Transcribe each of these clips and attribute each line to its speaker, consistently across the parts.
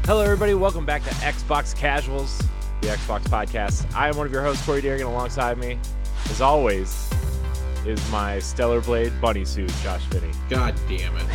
Speaker 1: Hello, everybody. Welcome back to Xbox Casuals, the Xbox podcast. I am one of your hosts, Corey Deering, and alongside me, as always, is my Stellar Blade bunny suit, Josh Finney.
Speaker 2: God damn it.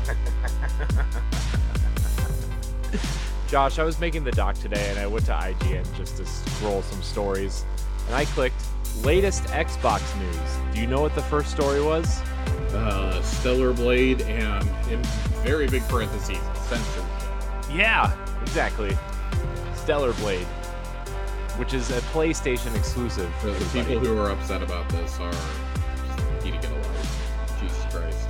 Speaker 1: Josh, I was making the doc today, and I went to IGN just to scroll some stories, and I clicked latest Xbox news. Do you know what the first story was?
Speaker 2: Stellar Blade and, in very big parentheses, censorship.
Speaker 1: Yeah, exactly. Stellar Blade, which is a PlayStation exclusive.
Speaker 2: For the people who are upset about this are just need to get a life. Jesus Christ.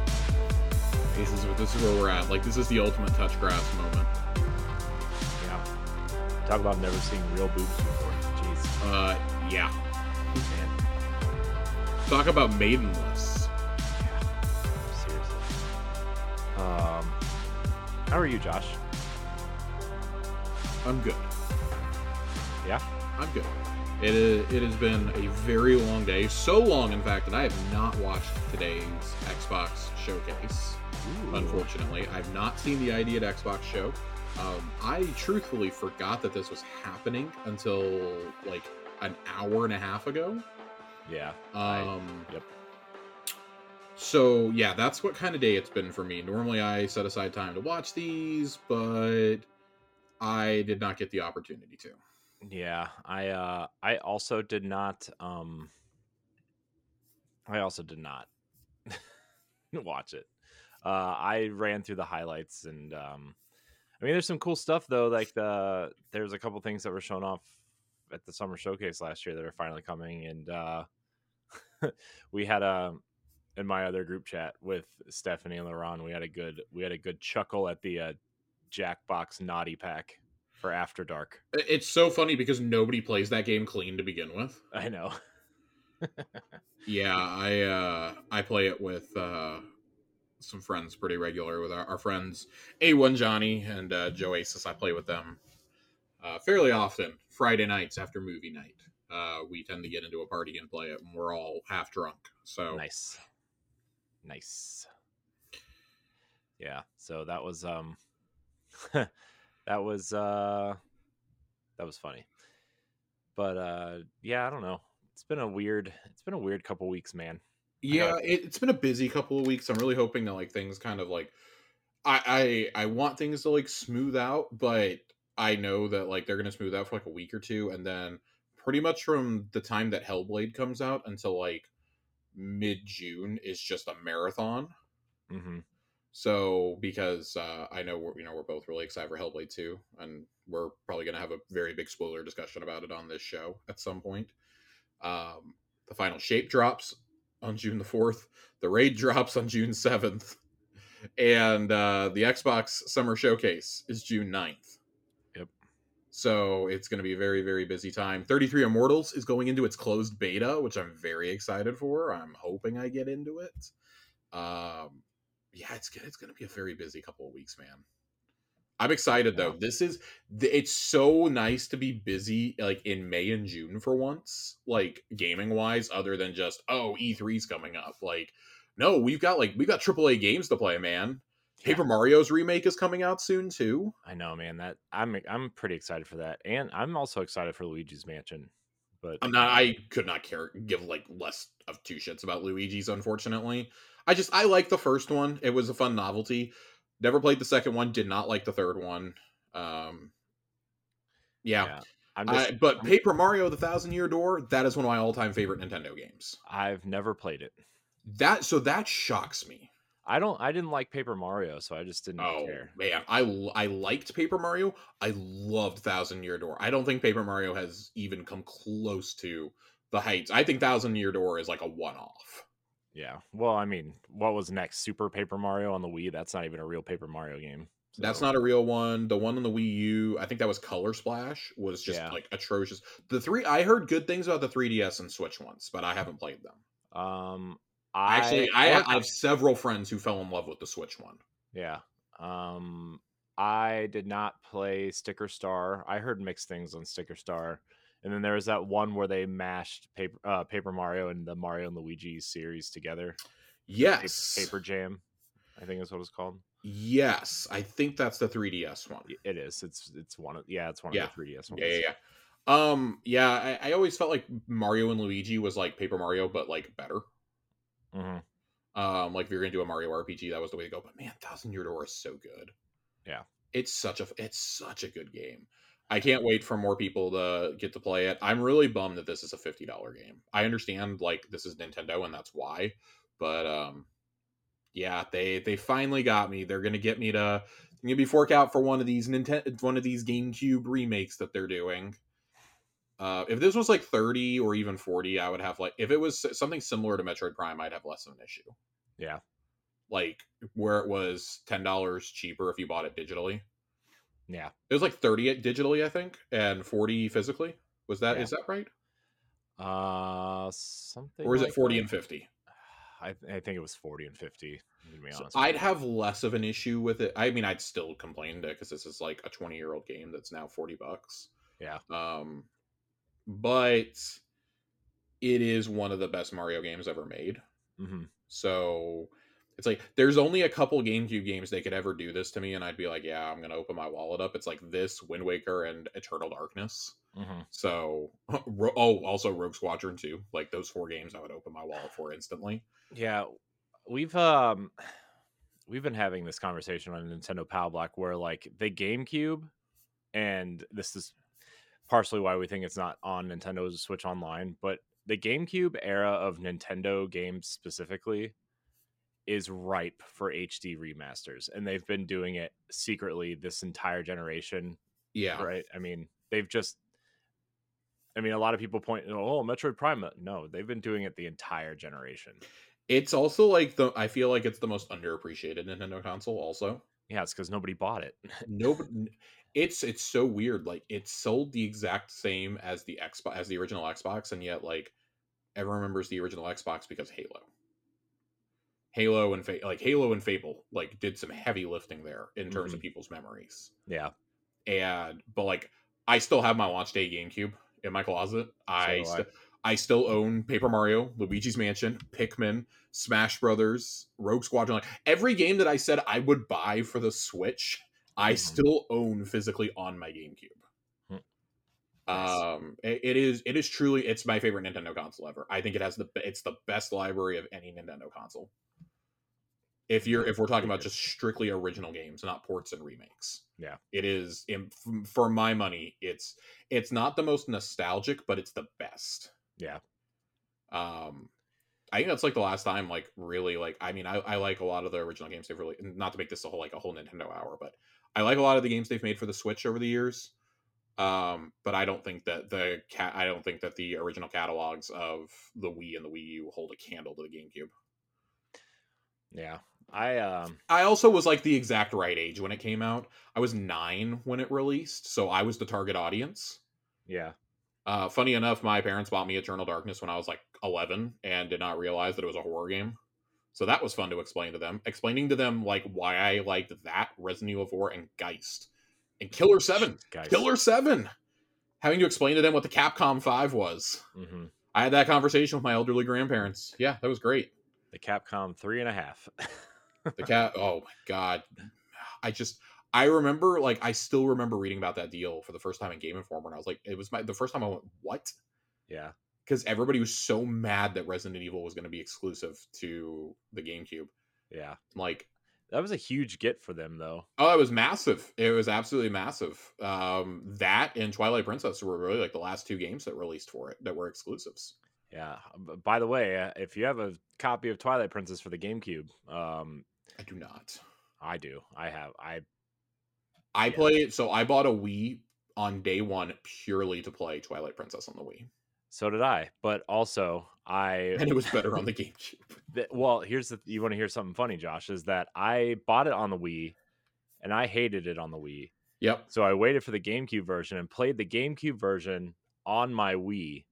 Speaker 2: This is where we're at. Like, this is the ultimate touch grass moment.
Speaker 1: Yeah. Talk about never seeing real boobs before. Jeez.
Speaker 2: Yeah.
Speaker 1: Man.
Speaker 2: Talk about maidenless.
Speaker 1: Yeah. Seriously. How are you, Josh?
Speaker 2: I'm good.
Speaker 1: Yeah?
Speaker 2: I'm good. It has been a very long day. So long, in fact, that I have not watched today's Xbox showcase.
Speaker 1: Ooh.
Speaker 2: Unfortunately, I've not seen the ID at Xbox show. I truthfully forgot that this was happening until like an hour and a half ago.
Speaker 1: Yeah. Yep.
Speaker 2: So yeah, that's what kind of day it's been for me. Normally I set aside time to watch these, but I did not get the opportunity to.
Speaker 1: Yeah, I also did not watch it. I ran through the highlights, and I mean, there's some cool stuff though. Like there's a couple things that were shown off at the summer showcase last year that are finally coming, and we had in my other group chat with Stephanie and Laron, we had a good chuckle at the Jackbox Naughty Pack for After Dark.
Speaker 2: It's so funny because nobody plays that game clean to begin with.
Speaker 1: I know.
Speaker 2: Yeah, I play it with some friends pretty regular, with our friends A1 Johnny and Joe Aces. I play with them fairly often. Friday nights after movie night, we tend to get into a party and play it, and we're all half drunk. So
Speaker 1: Nice. Yeah, so that was that was funny. But yeah, I don't know. It's been a weird couple weeks, man.
Speaker 2: yeah, it's been a busy couple of weeks. I'm really hoping that like things kind of like I want things to like smooth out, but I know that like they're gonna smooth out for like a week or two, and then pretty much from the time that Hellblade comes out until like mid-June is just a marathon.
Speaker 1: Mm-hmm.
Speaker 2: So because I know we're both really excited for Hellblade 2, and we're probably gonna have a very big spoiler discussion about it on this show at some point. The final shape drops on June the 4th. The raid drops on June 7th. And the Xbox Summer Showcase is June 9th.
Speaker 1: Yep.
Speaker 2: So it's going to be a very, very busy time. 33 Immortals is going into its closed beta, which I'm very excited for. I'm hoping I get into it. Yeah, it's going to be a very busy couple of weeks, man. I'm excited though. It's so nice to be busy like in May and June for once, like gaming wise, other than just E3's coming up. Like, no, we've got AAA games to play, man.
Speaker 1: Yeah.
Speaker 2: Paper Mario's remake is coming out soon too.
Speaker 1: I know, man. That I'm pretty excited for that, and I'm also excited for Luigi's Mansion. But
Speaker 2: I could not give like less of two shits about Luigi's, unfortunately. I like the first one. It was a fun novelty. Never played the second one. Did not like the third one. Yeah. But Paper Mario: The Thousand Year Door, that is one of my all-time favorite Nintendo games.
Speaker 1: I've never played it.
Speaker 2: That shocks me.
Speaker 1: I didn't like Paper Mario, so I just didn't care.
Speaker 2: Man, I liked Paper Mario. I loved Thousand Year Door. I don't think Paper Mario has even come close to the heights. I think Thousand Year Door is like a one-off.
Speaker 1: Yeah. Well, I mean, what was next? Super Paper Mario on the Wii? That's not even a real Paper Mario game.
Speaker 2: So. That's not a real one. The one on the Wii U, I think that was Color Splash, was just like atrocious. I heard good things about the 3DS and Switch ones, but I haven't played them. I have several friends who fell in love with the Switch one.
Speaker 1: Yeah. I did not play Sticker Star. I heard mixed things on Sticker Star. And then there was that one where they mashed Paper Mario and the Mario and Luigi series together.
Speaker 2: Yes.
Speaker 1: Paper Jam. I think is what it's called.
Speaker 2: Yes, I think that's the 3DS one.
Speaker 1: It is. It's one of it's one of
Speaker 2: Yeah.
Speaker 1: the 3DS
Speaker 2: Yeah,
Speaker 1: ones.
Speaker 2: yeah, yeah. Yeah, I always felt like Mario and Luigi was like Paper Mario, but like better.
Speaker 1: Mm-hmm.
Speaker 2: Like if you're gonna do a Mario RPG, that was the way to go. But man, Thousand Year Door is so good.
Speaker 1: Yeah.
Speaker 2: It's such a good game. I can't wait for more people to get to play it. I'm really bummed that this is a $50 game. I understand like this is Nintendo and that's why, but yeah, they finally got me. They're gonna get me to maybe fork out for one of these GameCube remakes that they're doing. If this was like 30 or even 40, I would have like if it was something similar to Metroid Prime, I'd have less of an issue.
Speaker 1: Yeah.
Speaker 2: Like where it was $10 cheaper if you bought it digitally.
Speaker 1: Yeah.
Speaker 2: It was like 30 digitally, I think, and 40 physically. Is that right?
Speaker 1: Something
Speaker 2: Or is it
Speaker 1: like
Speaker 2: 40
Speaker 1: that.
Speaker 2: and 50?
Speaker 1: I think it was 40 and 50. To be
Speaker 2: So
Speaker 1: honest with
Speaker 2: I'd
Speaker 1: you.
Speaker 2: have less of an issue with it. I mean, I'd still complain because this is like a 20-year-old game that's now $40.
Speaker 1: Yeah.
Speaker 2: But it is one of the best Mario games ever made.
Speaker 1: Mm-hmm.
Speaker 2: So it's like there's only a couple GameCube games they could ever do this to me, and I'd be like, yeah, I'm gonna open my wallet up. It's like this, Wind Waker, and Eternal Darkness.
Speaker 1: Mm-hmm.
Speaker 2: So, also Rogue Squadron 2. Like those 4 games, I would open my wallet for instantly.
Speaker 1: Yeah, we've been having this conversation on Nintendo Pal Black where like the GameCube, and this is partially why we think it's not on Nintendo's Switch Online, but the GameCube era of Nintendo games specifically is ripe for HD remasters, and they've been doing it secretly this entire generation.
Speaker 2: Yeah,
Speaker 1: Right? I mean, a lot of people point, oh, Metroid Prime. No, they've been doing it the entire generation.
Speaker 2: it's also like I feel like it's the most underappreciated Nintendo console. Also,
Speaker 1: Yeah, it's because nobody bought it.
Speaker 2: nobody. It's so weird. Like it's sold the exact same as the Xbox, as the original Xbox, and yet like everyone remembers the original Xbox because Halo and Fable like did some heavy lifting there in terms of people's memories.
Speaker 1: Yeah.
Speaker 2: But like I still have my launch day GameCube in my closet. I still own Paper Mario, Luigi's Mansion, Pikmin, Smash Brothers, Rogue Squadron. Like, every game that I said I would buy for the Switch, I still own physically on my GameCube.
Speaker 1: Nice.
Speaker 2: It is truly it's my favorite Nintendo console ever. I think it's the best library of any Nintendo console. If we're talking about just strictly original games, not ports and remakes.
Speaker 1: Yeah.
Speaker 2: It is for my money, it's not the most nostalgic, but it's the best.
Speaker 1: Yeah.
Speaker 2: I think that's like the last time, like really, like I mean, I like a lot of the original games they've really, not to make this a whole Nintendo hour, but I like a lot of the games they've made for the Switch over the years. But I don't think that the original catalogs of the Wii and the Wii U hold a candle to the GameCube.
Speaker 1: Yeah. I
Speaker 2: also was like the exact right age when it came out. I was 9 when it released, so I was the target audience.
Speaker 1: Yeah.
Speaker 2: Funny enough, my parents bought me Eternal Darkness when I was like 11 and did not realize that it was a horror game. So that was fun to explain to them. Explaining to them like why I liked that, Resident Evil 4, and Geist. And Killer 7.
Speaker 1: Geist.
Speaker 2: Killer 7! Having to explain to them what the Capcom 5 was.
Speaker 1: Mm-hmm.
Speaker 2: I had that conversation with my elderly grandparents. Yeah, that was great.
Speaker 1: The Capcom 3.5.
Speaker 2: Oh my god. I remember, like, I still remember reading about that deal for the first time in Game Informer, and I was like, it was the first time I went, what?
Speaker 1: Yeah.
Speaker 2: Because everybody was so mad that Resident Evil was going to be exclusive to the GameCube.
Speaker 1: Yeah.
Speaker 2: Like,
Speaker 1: that was a huge get for them, though.
Speaker 2: Oh, it was massive. It was absolutely massive. That and Twilight Princess were really like the last 2 games that released for it that were exclusives.
Speaker 1: Yeah. By the way, if you have a copy of Twilight Princess for the GameCube,
Speaker 2: I do not.
Speaker 1: I do. I have.
Speaker 2: I play it. So I bought a Wii on day 1 purely to play Twilight Princess on the Wii.
Speaker 1: So did I, but also
Speaker 2: and it was better on the GameCube.
Speaker 1: Well, you want to hear something funny, Josh? Is that I bought it on the Wii, and I hated it on the Wii.
Speaker 2: Yep.
Speaker 1: So I waited for the GameCube version and played the GameCube version on my Wii.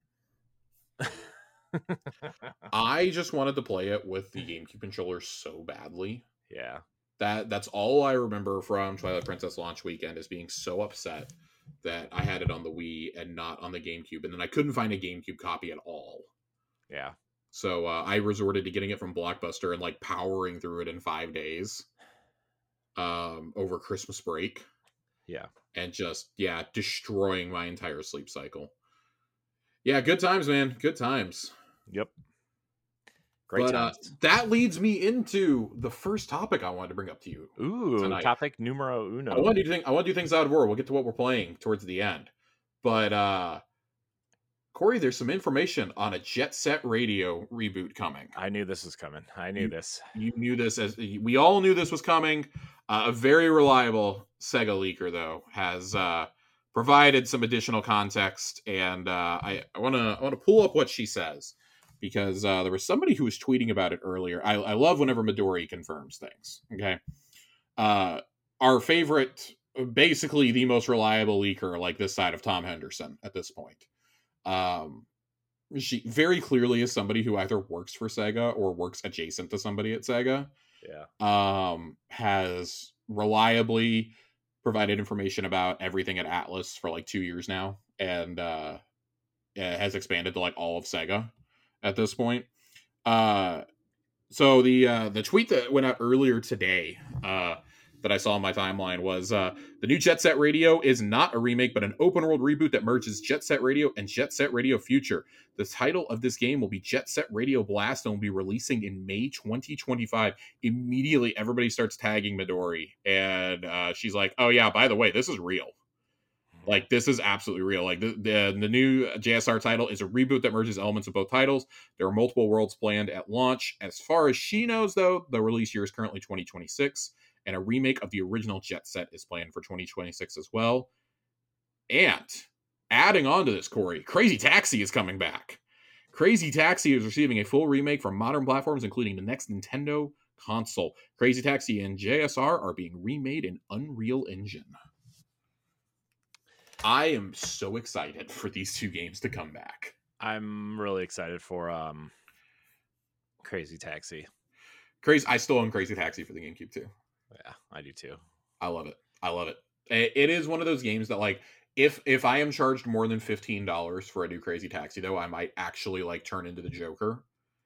Speaker 2: I just wanted to play it with the GameCube controller so badly.
Speaker 1: Yeah.
Speaker 2: That's all I remember from Twilight Princess launch weekend, is being so upset that I had it on the Wii and not on the GameCube, and then I couldn't find a GameCube copy at all.
Speaker 1: Yeah.
Speaker 2: So I resorted to getting it from Blockbuster and like powering through it in 5 days over Christmas break,
Speaker 1: Yeah.
Speaker 2: and just destroying my entire sleep cycle. Yeah, good times, man. Good times.
Speaker 1: Yep. Great
Speaker 2: But
Speaker 1: times.
Speaker 2: that leads me into the first topic I wanted to bring up to you
Speaker 1: Ooh,
Speaker 2: tonight.
Speaker 1: topic numero uno.
Speaker 2: I want to do things out of order. We'll get to what we're playing towards the end. But Corey, there's some information on a Jet Set Radio reboot coming.
Speaker 1: I knew this was coming. I knew this.
Speaker 2: You knew this, as we all knew this was coming. A very reliable Sega leaker, though, has provided some additional context, and I want to pull up what she says, because there was somebody who was tweeting about it earlier. I love whenever Midori confirms things. Okay, our favorite, basically the most reliable leaker, like this side of Tom Henderson at this point. She very clearly is somebody who either works for Sega or works adjacent to somebody at Sega.
Speaker 1: Yeah.
Speaker 2: Has reliably provided information about everything at Atlas for like 2 years now, and has expanded to like all of Sega at this point. So the tweet that went out earlier today, that I saw on my timeline, was the new Jet Set Radio is not a remake, but an open world reboot that merges Jet Set Radio and Jet Set Radio Future. The title of this game will be Jet Set Radio Blast and will be releasing in May 2025. Immediately, everybody starts tagging Midori, and she's like, "Oh yeah, by the way, this is real. Like, this is absolutely real. Like, the new JSR title is a reboot that merges elements of both titles. There are multiple worlds planned at launch. As far as she knows, though, the release year is currently 2026, and a remake of the original Jet Set is planned for 2026 as well. And adding on to this, Corey, Crazy Taxi is coming back. Crazy Taxi is receiving a full remake for modern platforms, including the next Nintendo console. Crazy Taxi and JSR are being remade in Unreal Engine. I am so excited for these two games to come back.
Speaker 1: I'm really excited for Crazy Taxi.
Speaker 2: I still own Crazy Taxi for the GameCube too.
Speaker 1: Yeah, I do too.
Speaker 2: I love it. It is one of those games that, like, if I am charged more than $15 for a new Crazy Taxi, though, I might actually like turn into the Joker.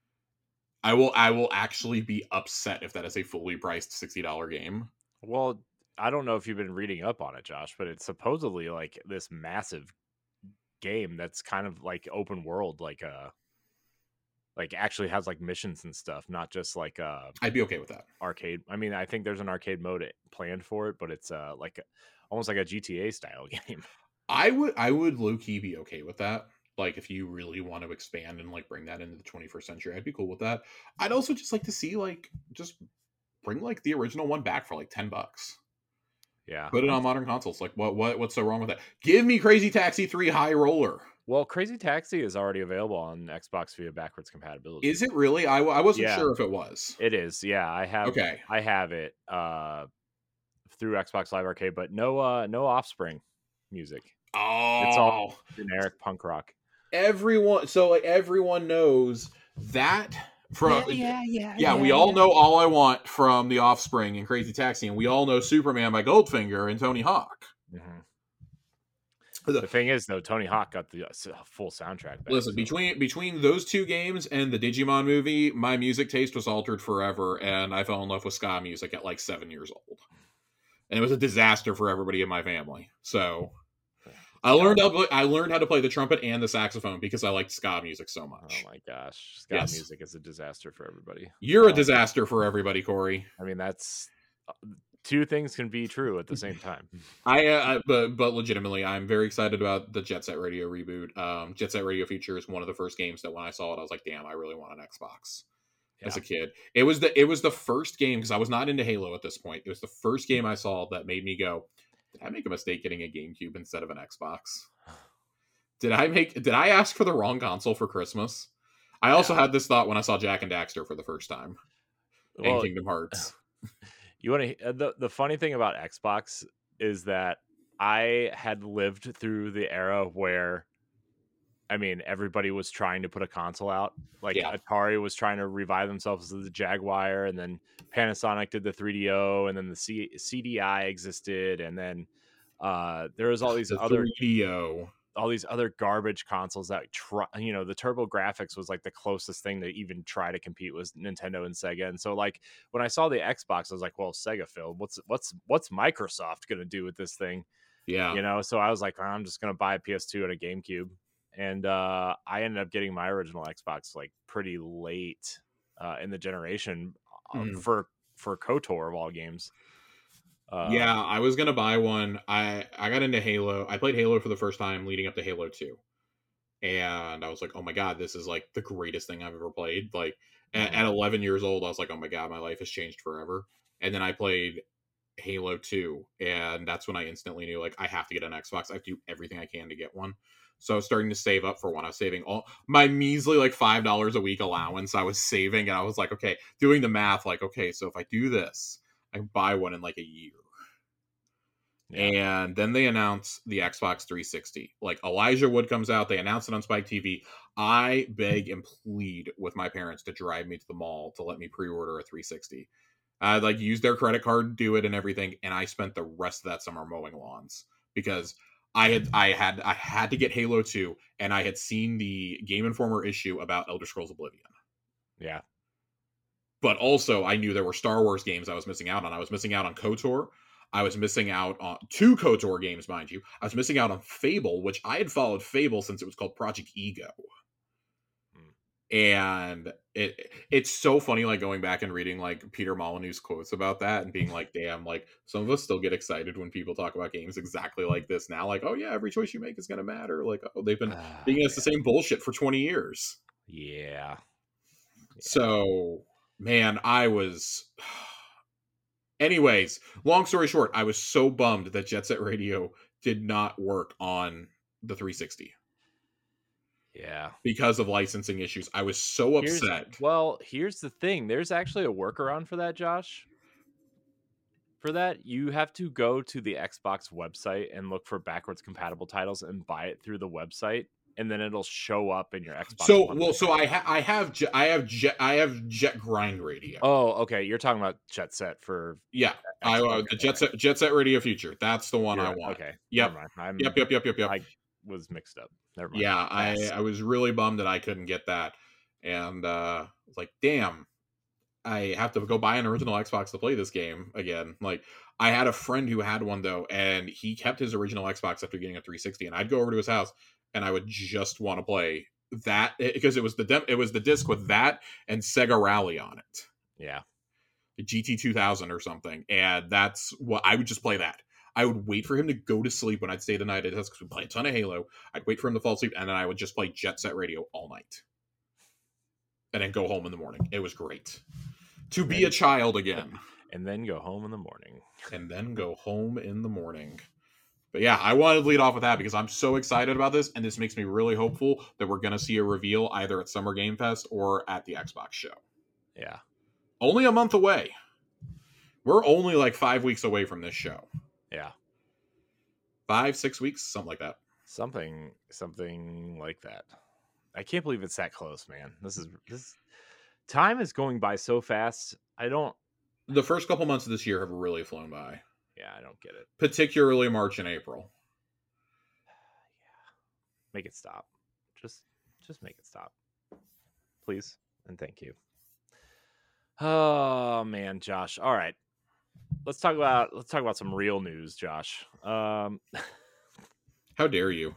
Speaker 2: I will actually be upset if that is a fully priced $60 game.
Speaker 1: Well, I don't know if you've been reading up on it, Josh, but it's supposedly like this massive game that's kind of like open world, like actually has like missions and stuff, not just like
Speaker 2: I'd be okay with that.
Speaker 1: Arcade. I mean, I think there's an arcade mode planned for it, but it's like almost like a GTA style game.
Speaker 2: I would low key be okay with that. Like, if you really want to expand and like bring that into the 21st century, I'd be cool with that. I'd also just like to see, like, just bring like the original one back for like $10.
Speaker 1: Yeah,
Speaker 2: put it on modern consoles. Like, what's so wrong with that? Give me Crazy Taxi 3 High Roller.
Speaker 1: Well, Crazy Taxi is already available on Xbox via backwards compatibility.
Speaker 2: Is it really? I wasn't sure if it was.
Speaker 1: It is. Yeah, I have.
Speaker 2: Okay,
Speaker 1: I have it through Xbox Live Arcade, but no Offspring music.
Speaker 2: Oh,
Speaker 1: it's all generic punk rock.
Speaker 2: Everyone knows that. From
Speaker 1: yeah,
Speaker 2: we all know All I Want from The Offspring and Crazy Taxi, and we all know Superman by Goldfinger and Tony Hawk.
Speaker 1: Mm-hmm. The thing is, though, Tony Hawk got the full soundtrack back.
Speaker 2: Listen, between those two games and the Digimon movie, my music taste was altered forever, and I fell in love with ska music at like 7 years old, and it was a disaster for everybody in my family. So I learned how to play the trumpet and the saxophone because I liked ska music so much.
Speaker 1: Oh my gosh, ska music is a disaster for everybody.
Speaker 2: You're a disaster for everybody, Corey.
Speaker 1: I mean, that's two things can be true at the same time.
Speaker 2: But legitimately, I'm very excited about the Jet Set Radio reboot. Jet Set Radio Future is one of the first games that when I saw it, I was like, damn, I really want an Xbox. As a kid, it was the first game, because I was not into Halo at this point. It was the first game I saw that made me go, did I make a mistake getting a GameCube instead of an Xbox? Did I ask for the wrong console for Christmas? I also had this thought when I saw Jak and Daxter for the first time in Kingdom Hearts.
Speaker 1: You want to the funny thing about Xbox is that I had lived through the era where, I mean, everybody was trying to put a console out. Like Atari was trying to revive themselves as the Jaguar, and then Panasonic did the 3DO, and then the CDI existed, and then there was all these other
Speaker 2: 3DO.
Speaker 1: all these other garbage consoles that try, the Turbo Graphics was like the closest thing to even try to compete with Nintendo and Sega. And so like when I saw the Xbox, I was like, well, Sega failed. What's Microsoft gonna do with this thing?
Speaker 2: Yeah.
Speaker 1: So I was like, I'm just gonna buy a PS2 and a GameCube. And I ended up getting my original Xbox like pretty late in the generation
Speaker 2: Mhm.
Speaker 1: for KOTOR of all games.
Speaker 2: Yeah, I was gonna buy one. I got into Halo. I played Halo for the first time leading up to Halo 2. And I was like, oh my god, this is like the greatest thing I've ever played. Like at 11 years old, I was like, oh my god, my life has changed forever. And then I played Halo 2, and that's when I instantly knew like I have to get an Xbox. I have to do everything I can to get one. So I was starting to save up for one. I was saving all my measly like $5 a week allowance. I was saving, and I was like, okay, doing the math, like, okay, so if I do this, I can buy one in like a year.
Speaker 1: Yeah.
Speaker 2: And then they announce the Xbox 360. Like Elijah Wood comes out, they announce it on Spike TV. I beg and plead with my parents to drive me to the mall to let me pre-order a 360. I like use their credit card, do it and everything, and I spent the rest of that summer mowing lawns because I had to get Halo 2, and I had seen the Game Informer issue about Elder Scrolls Oblivion.
Speaker 1: Yeah.
Speaker 2: But also I knew there were Star Wars games I was missing out on. I was missing out on KOTOR. I was missing out on 2 KOTOR games, mind you. I was missing out on Fable, which I had followed Fable since it was called Project Ego. And it's so funny, like going back and reading like Peter Molyneux's quotes about that and being like, damn, like some of us still get excited when people talk about games exactly like this now. Like, oh yeah, every choice you make is gonna matter. Like, oh, they've been being us the same bullshit for 20 years.
Speaker 1: Yeah.
Speaker 2: So man, I was anyways, long story short, I was so bummed that Jet Set Radio did not work on the 360.
Speaker 1: Yeah.
Speaker 2: Because of licensing issues. I was so upset.
Speaker 1: Here's the thing. There's actually a workaround for that, Josh. For that, you have to go to the Xbox website and look for backwards compatible titles and buy it through the website, and then it'll show up in your Xbox One.
Speaker 2: So I have Jet Grind Radio.
Speaker 1: Oh, okay. You're talking about Jet Set for
Speaker 2: the Jet Set Radio Future. That's the one I want.
Speaker 1: Okay.
Speaker 2: Yep. Yep.
Speaker 1: I was mixed up. Never mind.
Speaker 2: Yeah, I was really bummed that I couldn't get that, and was like, damn, I have to go buy an original Xbox to play this game again. Like, I had a friend who had one though, and he kept his original Xbox after getting a 360, and I'd go over to his house, and I would just want to play that because it was the disc with that and Sega Rally on it.
Speaker 1: Yeah,
Speaker 2: GT 2000 or something, and that's what I would just play that. I would wait for him to go to sleep when I'd stay the night at his house because we'd play a ton of Halo. I'd wait for him to fall asleep, and then I would just play Jet Set Radio all night. And then go home in the morning. It was great. To be a child again.
Speaker 1: And then go home in the morning.
Speaker 2: But yeah, I wanted to lead off with that because I'm so excited about this, and this makes me really hopeful that we're going to see a reveal either at Summer Game Fest or at the Xbox show.
Speaker 1: Yeah.
Speaker 2: Only a month away. We're only like 5 weeks away from this show.
Speaker 1: Yeah.
Speaker 2: 5-6 weeks, something like that.
Speaker 1: Something like that. I can't believe it's that close, man. This time is going by so fast.
Speaker 2: The first couple months of this year have really flown by.
Speaker 1: Yeah, I don't get it.
Speaker 2: Particularly March and April.
Speaker 1: Yeah. Make it stop. Just make it stop. Please and thank you. Oh man, Josh. All right. Let's talk about some real news, Josh.
Speaker 2: How dare you?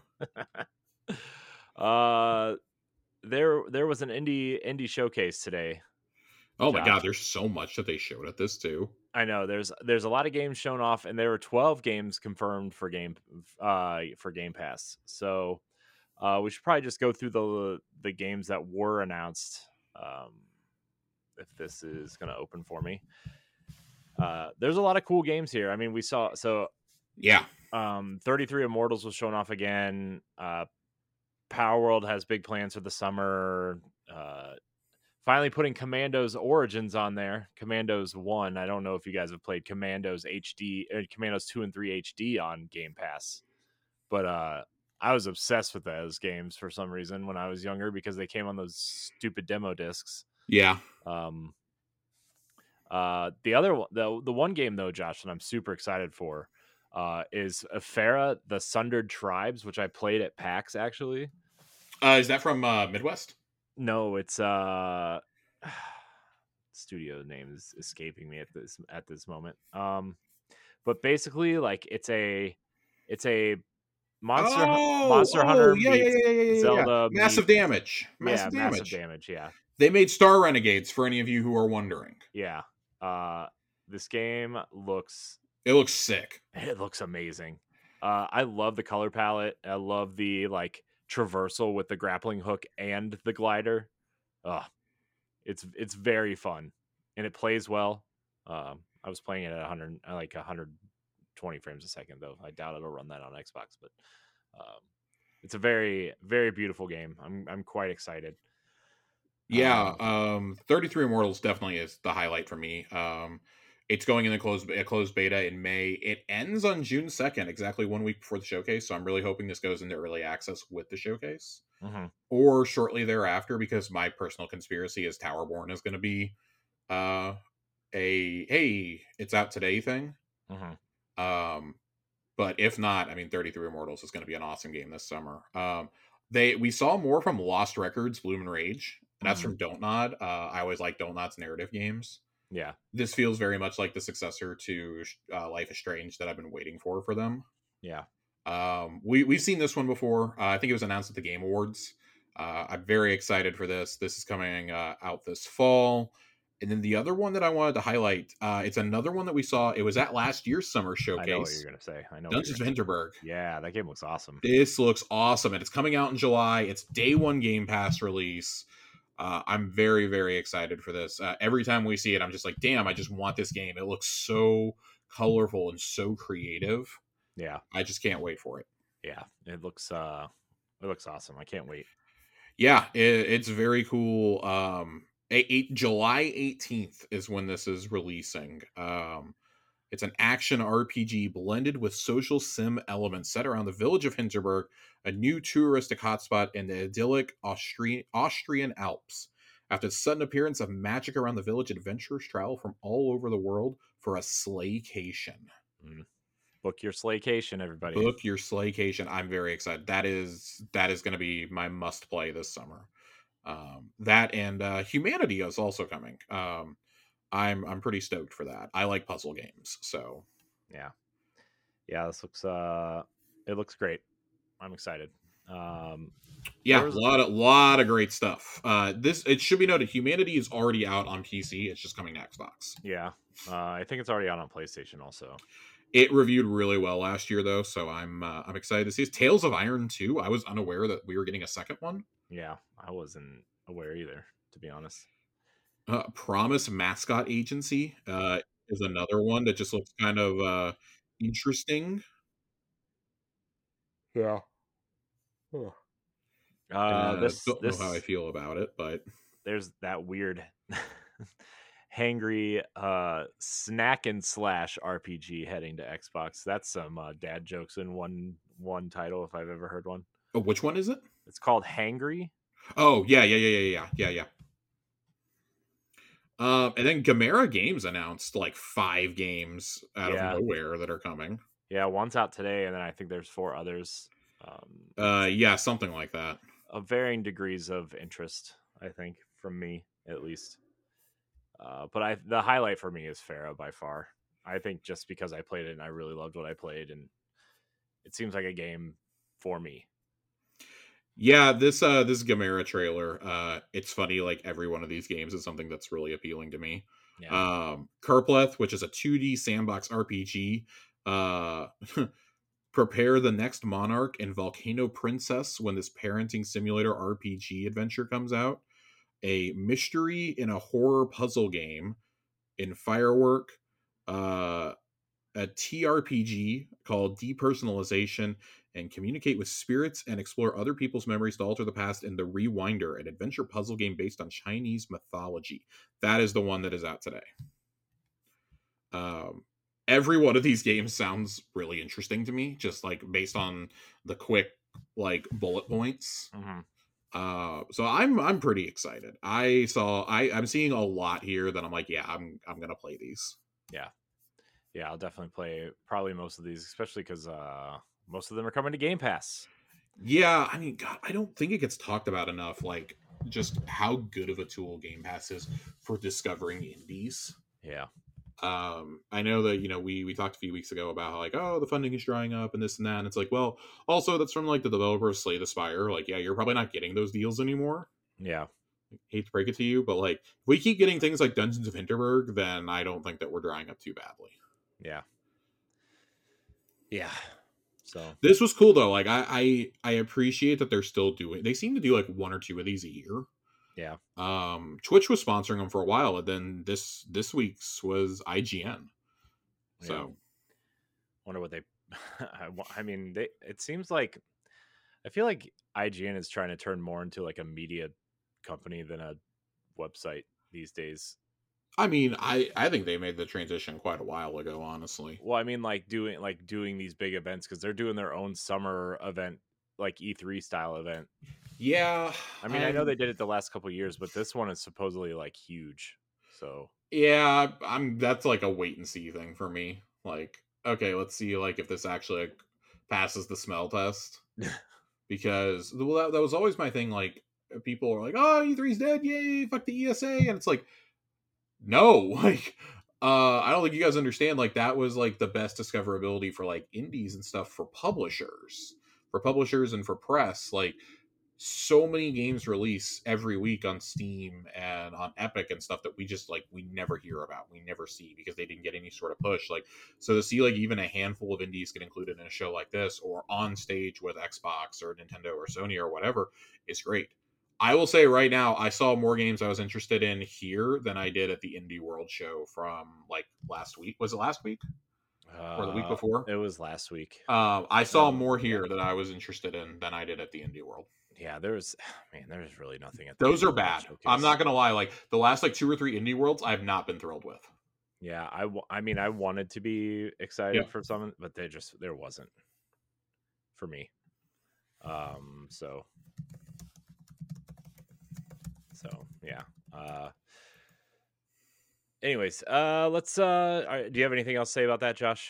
Speaker 1: There was an indie showcase today.
Speaker 2: Oh my god, there's so much that they showed at this too.
Speaker 1: I know there's a lot of games shown off, and there were 12 games confirmed for Game Pass. So we should probably just go through the games that were announced. If this is going to open for me, there's a lot of cool games here. I mean, we saw 33 Immortals was shown off again. Power World has big plans for the summer. Finally putting Commandos Origins on there. Commandos 1. I don't know if you guys have played Commandos HD, Commandos 2 and 3 HD on Game Pass. But I was obsessed with those games for some reason when I was younger because they came on those stupid demo discs.
Speaker 2: Yeah.
Speaker 1: The other one, the one game though, Josh, that I'm super excited for, is Farah, the Sundered Tribes, which I played at PAX actually.
Speaker 2: Is that from Midwest?
Speaker 1: No, it's studio name is escaping me at this moment. But basically, like it's a Monster Hunter
Speaker 2: Yeah, yeah,
Speaker 1: meets
Speaker 2: yeah, yeah, yeah, yeah.
Speaker 1: Zelda
Speaker 2: Massive
Speaker 1: meets
Speaker 2: Damage.
Speaker 1: yeah,
Speaker 2: Massive
Speaker 1: Massive
Speaker 2: Damage.
Speaker 1: Damage. Yeah,
Speaker 2: They made Star Renegades for any of you who are wondering.
Speaker 1: yeah. This game looks
Speaker 2: It looks sick.
Speaker 1: amazing. I love the color palette. I love the like traversal with the grappling hook and the glider. Uh, it's very fun and it plays well. I was playing it at 120 frames a second though. I doubt it'll run that on Xbox, but it's a very very beautiful game. I'm quite excited.
Speaker 2: Yeah, 33 Immortals definitely is the highlight for me. It's going in a closed beta in May. It ends on June 2nd, exactly 1 week before the showcase. So I'm really hoping this goes into early access with the showcase or shortly thereafter, because my personal conspiracy is Towerborn is going to be uh, a hey, it's out today thing. Um, but if not, I mean, 33 Immortals is going to be an awesome game this summer. We saw more from Lost Records, Bloom and Rage. And that's from Don't Nod. I always like Don't Nod's narrative games.
Speaker 1: Yeah.
Speaker 2: This feels very much like the successor to Life is Strange that I've been waiting for them.
Speaker 1: Yeah.
Speaker 2: We've seen this one before. I think it was announced at the Game Awards. I'm very excited for this. This is coming out this fall. And then the other one that I wanted to highlight, it's another one that we saw. It was at last year's summer showcase.
Speaker 1: I know what you're gonna say. I know
Speaker 2: Dungeons of Hinterberg.
Speaker 1: Yeah, that game looks awesome.
Speaker 2: This looks awesome, and it's coming out in July. It's day one Game Pass release. I'm very, very excited for this. Every time we see it, I'm just like, damn, I just want this game. It looks so colorful and so creative.
Speaker 1: Yeah.
Speaker 2: I just can't wait for it.
Speaker 1: Yeah, it looks awesome. I can't wait.
Speaker 2: Yeah, it's very cool. July 18th is when this is releasing. It's an action RPG blended with social sim elements set around the village of Hinterberg, a new touristic hotspot in the idyllic Austrian Alps. After the sudden appearance of magic around the village, adventurers travel from all over the world for a slaycation.
Speaker 1: Book your slaycation, everybody.
Speaker 2: Book your slaycation. I'm very excited. That is going to be my must play this summer. That and Humanity is also coming. I'm pretty stoked for that. I like puzzle games, so
Speaker 1: yeah. This looks it looks great. I'm excited.
Speaker 2: Yeah, a lot of great stuff. It should be noted, Humanity is already out on PC. It's just coming to Xbox.
Speaker 1: Yeah, I think it's already out on PlayStation also.
Speaker 2: It reviewed really well last year though, so I'm excited to see it. Tales of Iron 2. I was unaware that we were getting a second one.
Speaker 1: Yeah, I wasn't aware either, to be honest.
Speaker 2: Promise Mascot Agency is another one that just looks kind of interesting.
Speaker 1: Yeah.
Speaker 2: Don't know how I feel about it, but
Speaker 1: there's that weird hangry snack and slash RPG heading to Xbox. That's some dad jokes in one title if I've ever heard one.
Speaker 2: Oh, which one is it?
Speaker 1: It's called Hangry.
Speaker 2: Oh, yeah. And then Gamera Games announced like 5 games out of nowhere that are coming.
Speaker 1: Yeah, one's out today, and then I think there's 4 others.
Speaker 2: Yeah, something like that.
Speaker 1: Of varying degrees of interest, I think, from me at least. But the highlight for me is Farah by far. I think just because I played it and I really loved what I played, and it seems like a game for me.
Speaker 2: Yeah, this Gamera trailer, it's funny, like every one of these games is something that's really appealing to me. Yeah. Kerpleth, which is a 2D sandbox RPG, prepare the next monarch and Volcano Princess when this parenting simulator RPG adventure comes out. A mystery in a horror puzzle game in Firework, a TRPG called Depersonalization, and communicate with spirits and explore other people's memories to alter the past in The Rewinder, an adventure puzzle game based on Chinese mythology. That is the one that is out today. Every one of these games sounds really interesting to me, just like based on the quick like bullet points. So I'm pretty excited. I'm seeing a lot here that I'm like, yeah, I'm gonna play these.
Speaker 1: Yeah, I'll definitely play probably most of these, especially because most of them are coming to Game Pass.
Speaker 2: Yeah, I mean, God, I don't think it gets talked about enough. Like, just how good of a tool Game Pass is for discovering indies.
Speaker 1: Yeah.
Speaker 2: I know that we talked a few weeks ago about how, like, oh, the funding is drying up and this and that, and it's like, well, also that's from like the developer of Slay the Spire. Like, yeah, you're probably not getting those deals anymore.
Speaker 1: Yeah.
Speaker 2: Hate to break it to you, but like, if we keep getting things like Dungeons of Hinterberg, then I don't think that we're drying up too badly.
Speaker 1: Yeah. Yeah. So
Speaker 2: This was cool though. Like, I appreciate that they're still doing. They seem to do like one or two of these a year.
Speaker 1: yeah.
Speaker 2: Twitch was sponsoring them for a while, and then this week's was IGN.
Speaker 1: Yeah.
Speaker 2: So
Speaker 1: Wonder what they. I mean, it seems like I feel like IGN is trying to turn more into like a media company than a website these days.
Speaker 2: I mean, I think they made the transition quite a while ago, honestly.
Speaker 1: Well, I mean, like doing these big events because they're doing their own summer event, like E3 style event.
Speaker 2: Yeah,
Speaker 1: I mean, I know they did it the last couple of years, but this one is supposedly like huge. So
Speaker 2: yeah, I'm that's like a wait and see thing for me. Like, okay, let's see like if this actually like, passes the smell test. Because well, that was always my thing. Like, people are like, "Oh, E3's dead! Yay! Fuck the ESA!" And it's like, no, like, I don't think you guys understand. Like, that was like the best discoverability for like indies and stuff for publishers and for press. Like, so many games release every week on Steam and on Epic and stuff that we just like we never hear about, we never see because they didn't get any sort of push. Like, so to see like even a handful of indies get included in a show like this or on stage with Xbox or Nintendo or Sony or whatever is great. I will say right now, I saw more games I was interested in here than I did at the Indie World show from like last week. Was it last week or the week before?
Speaker 1: it was last week.
Speaker 2: I saw more here that I was interested in than I did at the Indie World.
Speaker 1: Yeah, there's really nothing at
Speaker 2: Those are
Speaker 1: Indie World
Speaker 2: bad.
Speaker 1: Showcase.
Speaker 2: I'm not gonna lie. Like, the last like 2 or 3 indie worlds, I've not been thrilled with.
Speaker 1: Yeah, I mean, I wanted to be excited for some, but there wasn't for me. So yeah. Anyways, let's. Do you have anything else to say about that, Josh?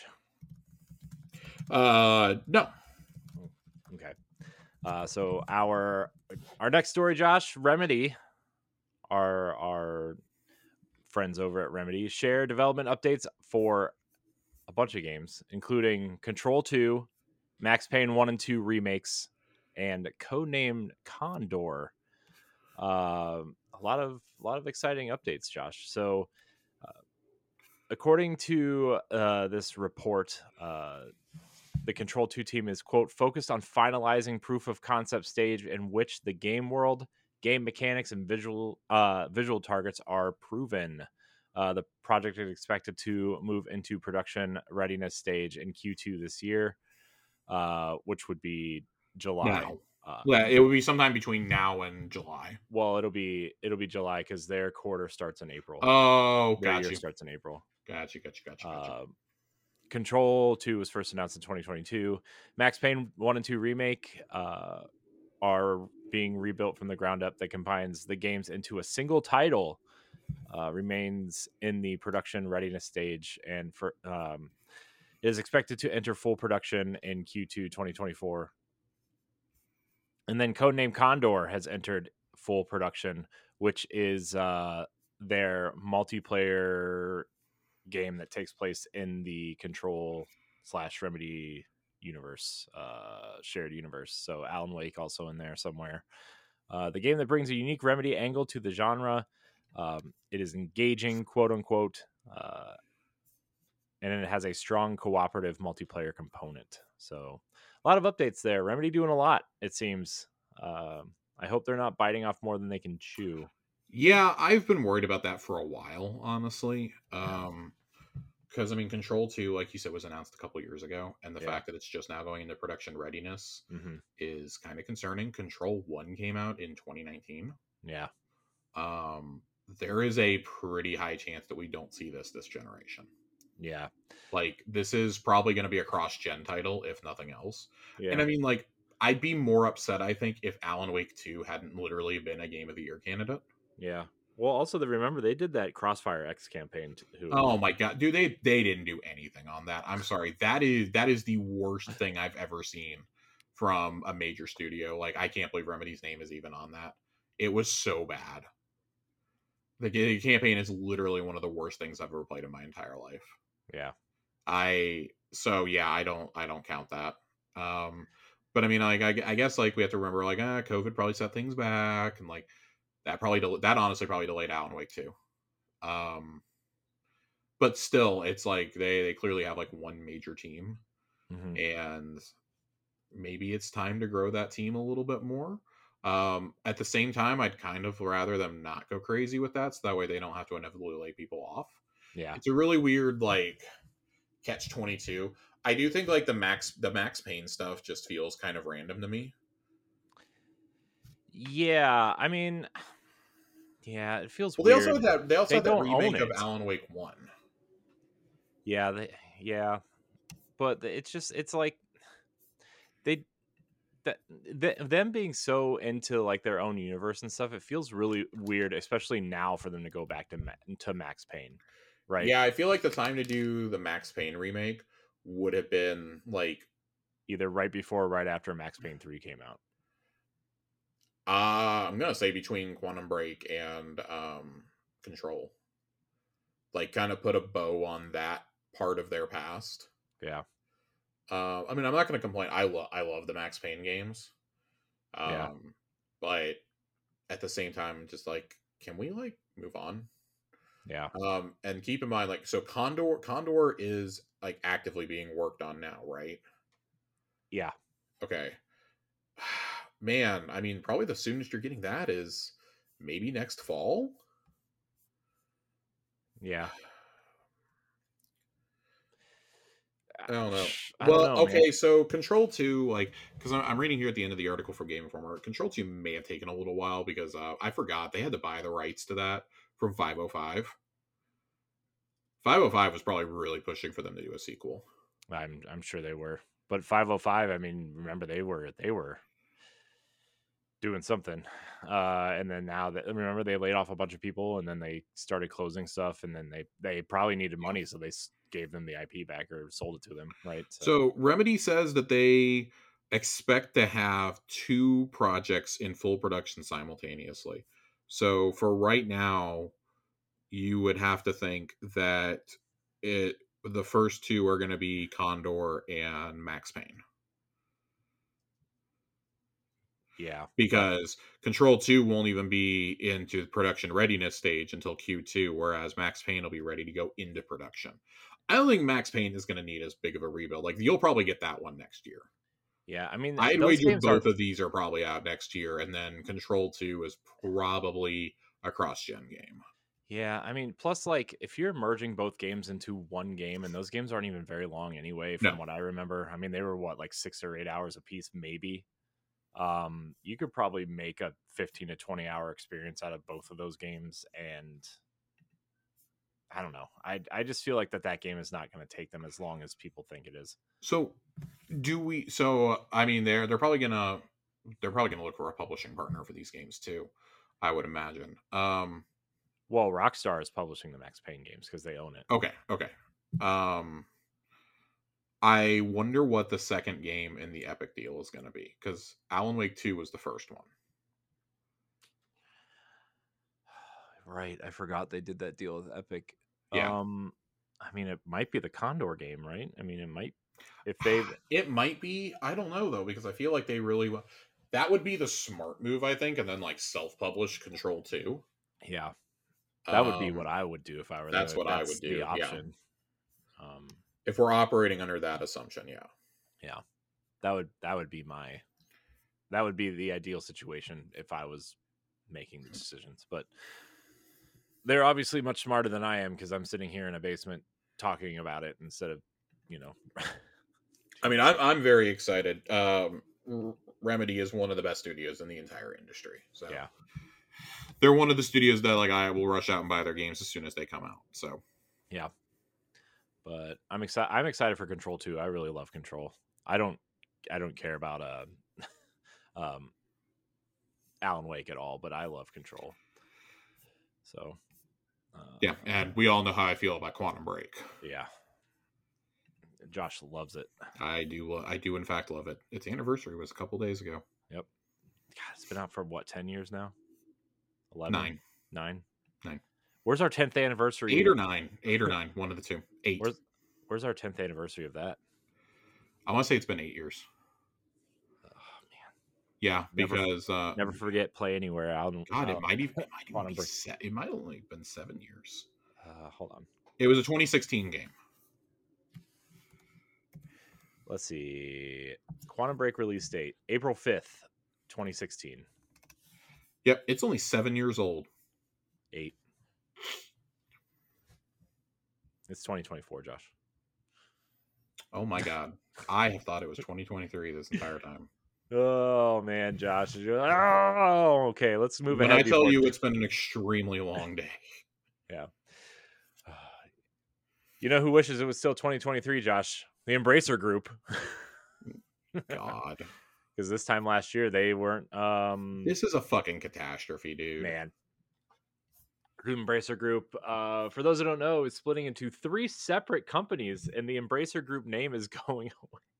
Speaker 2: No.
Speaker 1: Okay. So our next story, Josh, Remedy, our friends over at Remedy, share development updates for a bunch of games, including Control 2, Max Payne 1 and 2 remakes, and codenamed Condor. A lot of exciting updates, Josh. So, according to this report, the Control 2 team is, quote, focused on finalizing proof of concept stage in which the game world, game mechanics, and visual targets are proven. The project is expected to move into production readiness stage in Q2 this year, which would be July.
Speaker 2: Now. Yeah, it would be sometime between now and July.
Speaker 1: Well, it'll be July because their quarter starts in April.
Speaker 2: Oh,
Speaker 1: their
Speaker 2: gotcha.
Speaker 1: year starts in April.
Speaker 2: Gotcha.
Speaker 1: Control 2 was first announced in 2022. Max Payne 1 and 2 remake are being rebuilt from the ground up that combines the games into a single title. Remains in the production readiness stage and is expected to enter full production in Q2 2024. And then Codename Condor has entered full production, which is their multiplayer game that takes place in the Control / Remedy universe, shared universe. So Alan Wake also in there somewhere. The game that brings a unique Remedy angle to the genre. It is engaging, quote unquote, and it has a strong cooperative multiplayer component. So a lot of updates there. Remedy doing a lot, it seems. I hope they're not biting off more than they can chew.
Speaker 2: Yeah, I've been worried about that for a while, honestly. Because I mean, Control 2, like you said, was announced a couple years ago, and the fact that it's just now going into production readiness is kind of concerning. Control 1 came out in 2019.
Speaker 1: Yeah.
Speaker 2: There is a pretty high chance that we don't see this generation.
Speaker 1: Yeah.
Speaker 2: Like, this is probably going to be a cross-gen title, if nothing else.
Speaker 1: Yeah.
Speaker 2: And I mean, like, I'd be more upset, I think, if Alan Wake 2 hadn't literally been a Game of the Year candidate.
Speaker 1: Yeah. Well, also, remember they did that Crossfire X campaign. Who?
Speaker 2: Oh my god, dude, they didn't do anything on that. I'm sorry. That is the worst thing I've ever seen from a major studio. Like, I can't believe Remedy's name is even on that. It was so bad. The campaign is literally one of the worst things I've ever played in my entire life.
Speaker 1: Yeah.
Speaker 2: I don't count that. But I mean, like, I guess, like, we have to remember, like, COVID probably set things back, and like that honestly probably delayed Alan Wake too. Um, but still, it's like they clearly have like one major team,
Speaker 1: Mm-hmm.
Speaker 2: and maybe it's time to grow that team a little bit more. At the same time, I'd kind of rather them not go crazy with that, so that way they don't have to inevitably lay people off.
Speaker 1: Yeah.
Speaker 2: It's a really weird, like, catch 22. I do think, like, the Max Payne stuff just feels kind of random to me.
Speaker 1: Yeah. I mean, yeah, it feels
Speaker 2: Well,
Speaker 1: weird.
Speaker 2: they also
Speaker 1: They
Speaker 2: had that
Speaker 1: don't own
Speaker 2: remake of
Speaker 1: it.
Speaker 2: Alan Wake 1.
Speaker 1: Yeah. Yeah. But it's like they that them being so into like their own universe and stuff. It feels really weird, especially now for them to go back to Max Payne, right?
Speaker 2: Yeah, I feel like the time to do the Max Payne remake would have been like,
Speaker 1: Either right before or right after Max Payne 3 came out.
Speaker 2: I'm gonna say between Quantum Break and Control. Like, kind of put a bow on that part of their past.
Speaker 1: Yeah.
Speaker 2: I mean, I'm not gonna complain. I love the Max Payne games.
Speaker 1: Yeah.
Speaker 2: Um, but at the same time, just like, can we, like, move on?
Speaker 1: Yeah.
Speaker 2: And keep in mind, like, so Condor is, like, actively being worked on now, right?
Speaker 1: Yeah.
Speaker 2: Okay. Man, I mean, probably the soonest you're getting that is maybe next fall.
Speaker 1: Yeah.
Speaker 2: I don't know.
Speaker 1: I don't
Speaker 2: Well,
Speaker 1: know, man.
Speaker 2: okay, so Control 2, like, because I'm reading here at the end of the article from Game Informer, Control 2 may have taken a little while because I forgot they had to buy the rights to that from 505. 505 was probably really pushing for them to do a sequel.
Speaker 1: I'm sure they were. But 505, I mean, remember they were doing something. And then now that remember they laid off a bunch of people and then they started closing stuff and then they probably needed money so they gave them the IP back or sold it to them, right?
Speaker 2: So Remedy says that they expect to have 2 projects in full production simultaneously. So for right now, you would have to think that the first 2 are going to be Condor and Max Payne.
Speaker 1: Yeah.
Speaker 2: Because Control 2 won't even be into the production readiness stage until Q2, whereas Max Payne will be ready to go into production. I don't think Max Payne is going to need as big of a rebuild. Like, you'll probably get that one next year.
Speaker 1: Yeah, I mean
Speaker 2: I'd
Speaker 1: those
Speaker 2: wager
Speaker 1: games
Speaker 2: both
Speaker 1: are
Speaker 2: of these are probably out next year, and then Control 2 is probably a cross-gen game.
Speaker 1: yeah, I mean plus like if you're merging both games into one game and those games aren't even very long anyway
Speaker 2: No.
Speaker 1: from what I remember. I mean they were what like 6 or 8 hours a piece maybe. You could probably make a 15 to 20 hour experience out of both of those games and I don't know. I just feel like that game is not going to take them as long as people think it is.
Speaker 2: So I mean they're probably gonna look for a publishing partner for these games too, I would imagine.
Speaker 1: Well, Rockstar is publishing the Max Payne games because they own it.
Speaker 2: Okay. I wonder what the second game in the Epic deal is going to be, because Alan Wake 2 was the first one.
Speaker 1: Right, I forgot they did that deal with Epic.
Speaker 2: Yeah.
Speaker 1: I mean, it might be the Condor game, right? I mean, it might if they.
Speaker 2: It might be. I don't know though, because I feel like they really. That would be the smart move, I think, and then, like, self-publish Control 2.
Speaker 1: Yeah, that would be what I would do if I were
Speaker 2: That's
Speaker 1: there.
Speaker 2: what I would do.
Speaker 1: The
Speaker 2: Yeah.
Speaker 1: option.
Speaker 2: If we're operating under that assumption, yeah.
Speaker 1: Yeah, that would be that would be the ideal situation if I was making the decisions. But they're obviously much smarter than I am because I'm sitting here in a basement talking about it instead of, you know.
Speaker 2: I mean, I'm very excited. Remedy is one of the best studios in the entire industry. So
Speaker 1: yeah,
Speaker 2: they're one of the studios that, like, I will rush out and buy their games as soon as they come out. So
Speaker 1: yeah. But I'm excited. I'm excited for Control 2. I really love Control. I don't care about Alan Wake at all, but I love Control. So,
Speaker 2: Yeah, and we all know how I feel about Quantum Break.
Speaker 1: yeah, Josh loves it.
Speaker 2: I do in fact love it. Its anniversary was a couple days ago.
Speaker 1: Yep. God, it's been out for what, 10 years now? 11?
Speaker 2: 9.
Speaker 1: 9?
Speaker 2: 9.
Speaker 1: Where's our 10th anniversary?
Speaker 2: 8 or 9. 8 or 9. One of the two. 8.
Speaker 1: Where's our 10th anniversary of that?
Speaker 2: I want to say it's been 8 years.
Speaker 1: Oh man.
Speaker 2: Yeah, because
Speaker 1: never forget Play Anywhere.
Speaker 2: God, it might even
Speaker 1: Quantum
Speaker 2: be
Speaker 1: Break.
Speaker 2: it might only been 7 years.
Speaker 1: Hold on.
Speaker 2: It was a 2016 game.
Speaker 1: Let's see. Quantum Break release date April 5th, 2016.
Speaker 2: Yep, it's only 7 years old.
Speaker 1: 8. It's 2024, Josh.
Speaker 2: Oh my God. I have thought it was 2023 this entire time.
Speaker 1: Oh man, Josh. Oh, okay. Let's move
Speaker 2: when
Speaker 1: ahead.
Speaker 2: I tell you it's been an extremely long day.
Speaker 1: Yeah. You know who wishes it was still 2023, Josh? The Embracer Group.
Speaker 2: God.
Speaker 1: Because this time last year they weren't
Speaker 2: this is a fucking catastrophe, dude.
Speaker 1: Man. The Embracer Group, for those who don't know, is splitting into 3 separate companies, and the Embracer Group name is going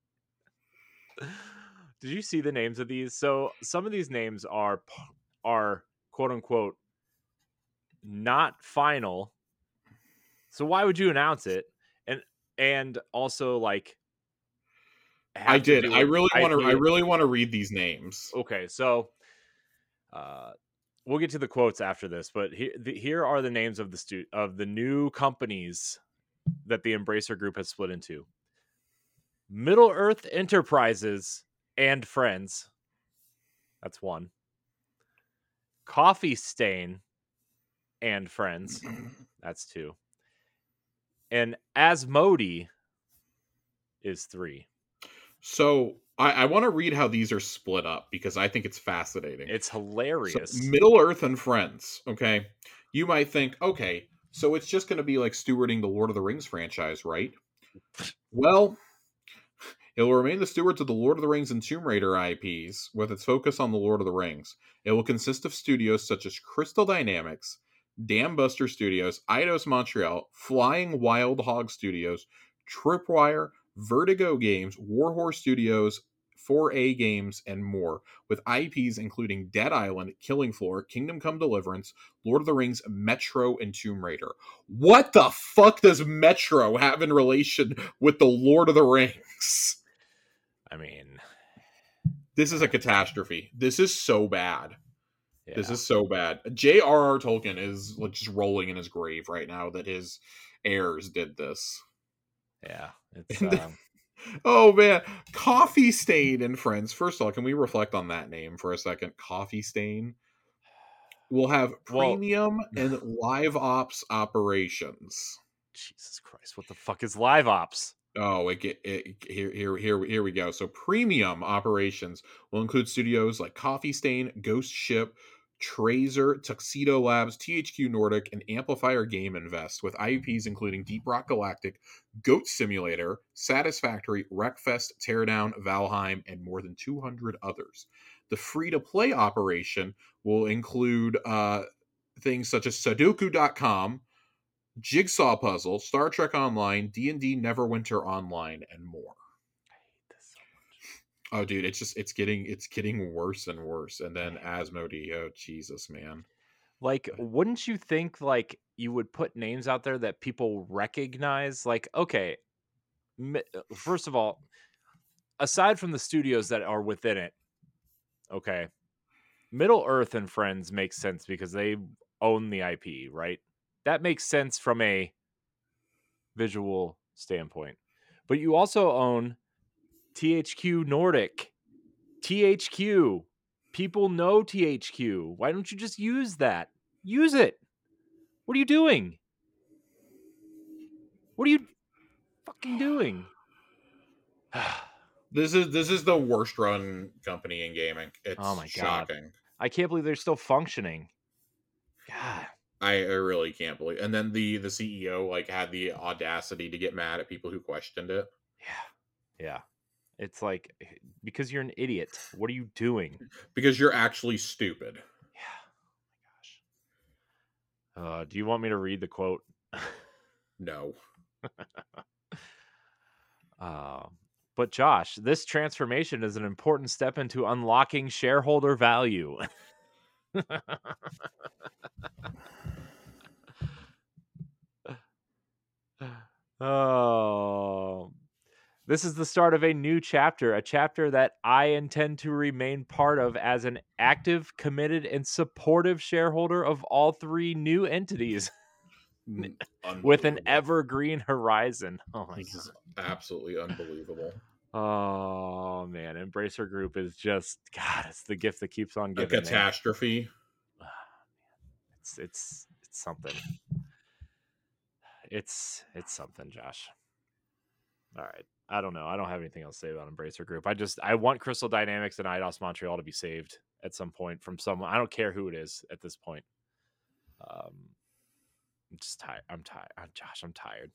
Speaker 1: away. Did you see the names of these? So some of these names are quote unquote not final. So why would you announce it? And also like
Speaker 2: I did. I really want to read these names.
Speaker 1: Okay, so we'll get to the quotes after this, but here are the names of the new companies that the Embracer Group has split into: Middle Earth Enterprises and Friends. That's 1. Coffee Stain and Friends. That's 2. And Asmodee is 3.
Speaker 2: So I want to read how these are split up because I think it's fascinating.
Speaker 1: It's hilarious.
Speaker 2: So, Middle Earth and Friends. Okay. You might think, okay, so it's just going to be like stewarding the Lord of the Rings franchise, right? Well, it will remain the stewards of the Lord of the Rings and Tomb Raider IPs with its focus on the Lord of the Rings. It will consist of studios such as Crystal Dynamics, Dambuster Studios, Eidos Montreal, Flying Wild Hog Studios, Tripwire, Vertigo Games, Warhorse Studios, 4A Games, and more, with IPs including Dead Island, Killing Floor, Kingdom Come Deliverance, Lord of the Rings, Metro, and Tomb Raider. What the fuck does Metro have in relation with the Lord of the Rings?
Speaker 1: I mean,
Speaker 2: this is a catastrophe. This is so bad.
Speaker 1: Yeah.
Speaker 2: This is so bad. J.R.R. Tolkien is just rolling in his grave right now that his heirs did this.
Speaker 1: Yeah. It's
Speaker 2: oh man, Coffee Stain and Friends. First of all, can we reflect on that name for a second? Coffee Stain. We'll have premium and live ops operations.
Speaker 1: Jesus Christ, what the fuck is live ops?
Speaker 2: Oh, here we go. So premium operations will include studios like Coffee Stain, Ghost Ship, Tracer, Tuxedo Labs, THQ Nordic, and Amplifier Game Invest, with IPs including Deep Rock Galactic, Goat Simulator, Satisfactory, Wreckfest, Teardown, Valheim, and more than 200 others. The free-to-play operation will include things such as Sudoku.com, Jigsaw Puzzle, Star Trek Online, D&D Neverwinter Online, and more.
Speaker 1: I hate this so
Speaker 2: much. Oh, dude, it's getting worse and worse. And then Asmodee, oh Jesus, man.
Speaker 1: Like, wouldn't you think like you would put names out there that people recognize? Like, okay, first of all, aside from the studios that are within it, okay, Middle Earth and Friends makes sense because they own the IP, right? That makes sense from a visual standpoint. But you also own THQ Nordic. THQ. People know THQ. Why don't you just use that? Use it. What are you doing? What are you fucking doing?
Speaker 2: This is the worst run company in gaming. It's
Speaker 1: oh my
Speaker 2: shocking.
Speaker 1: God. I can't believe they're still functioning. God.
Speaker 2: I really can't believe. And then the CEO like had the audacity to get mad at people who questioned it.
Speaker 1: Yeah. It's like, because you're an idiot. What are you doing?
Speaker 2: Because you're actually stupid.
Speaker 1: Yeah. Do you want me to read the quote?
Speaker 2: No.
Speaker 1: Uh, but Josh, this transformation is an important step into unlocking shareholder value. Oh, this is the start of a new chapter, a chapter that I intend to remain part of as an active, committed, and supportive shareholder of all three new entities with an
Speaker 2: Unbelievable.
Speaker 1: evergreen horizon. Oh my
Speaker 2: This is
Speaker 1: god.
Speaker 2: absolutely unbelievable.
Speaker 1: Oh man, Embracer Group is just God, it's the gift that keeps on
Speaker 2: A
Speaker 1: giving, man.
Speaker 2: catastrophe.
Speaker 1: It's something. It's something, Josh. All right. I don't know. I don't have anything else to say about Embracer Group. I want Crystal Dynamics and Eidos Montreal to be saved at some point from someone. I don't care who it is at this point. I'm just tired. I'm tired. Josh, I'm tired.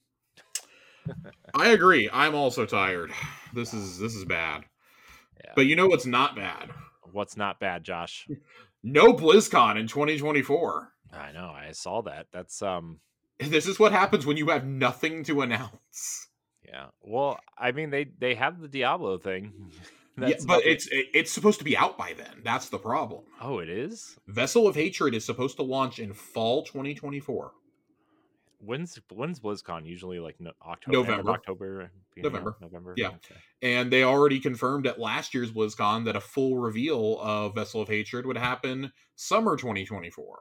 Speaker 2: I agree. I'm also tired. This is bad.
Speaker 1: Yeah.
Speaker 2: But you know what's not bad?
Speaker 1: What's not bad, Josh?
Speaker 2: No BlizzCon in 2024.
Speaker 1: I know. I saw that. That's
Speaker 2: This is what happens when you have nothing to announce.
Speaker 1: yeah. Well, I mean they have the Diablo thing.
Speaker 2: Yeah,
Speaker 1: That's
Speaker 2: but
Speaker 1: about
Speaker 2: it's supposed to be out by then. That's the problem.
Speaker 1: Oh, it is?
Speaker 2: Vessel of Hatred is supposed to launch in fall 2024.
Speaker 1: When's BlizzCon? Usually like October, end of
Speaker 2: November.
Speaker 1: October, beginning of November.
Speaker 2: Yeah.
Speaker 1: Okay.
Speaker 2: And they already confirmed at last year's BlizzCon that a full reveal of Vessel of Hatred would happen summer 2024.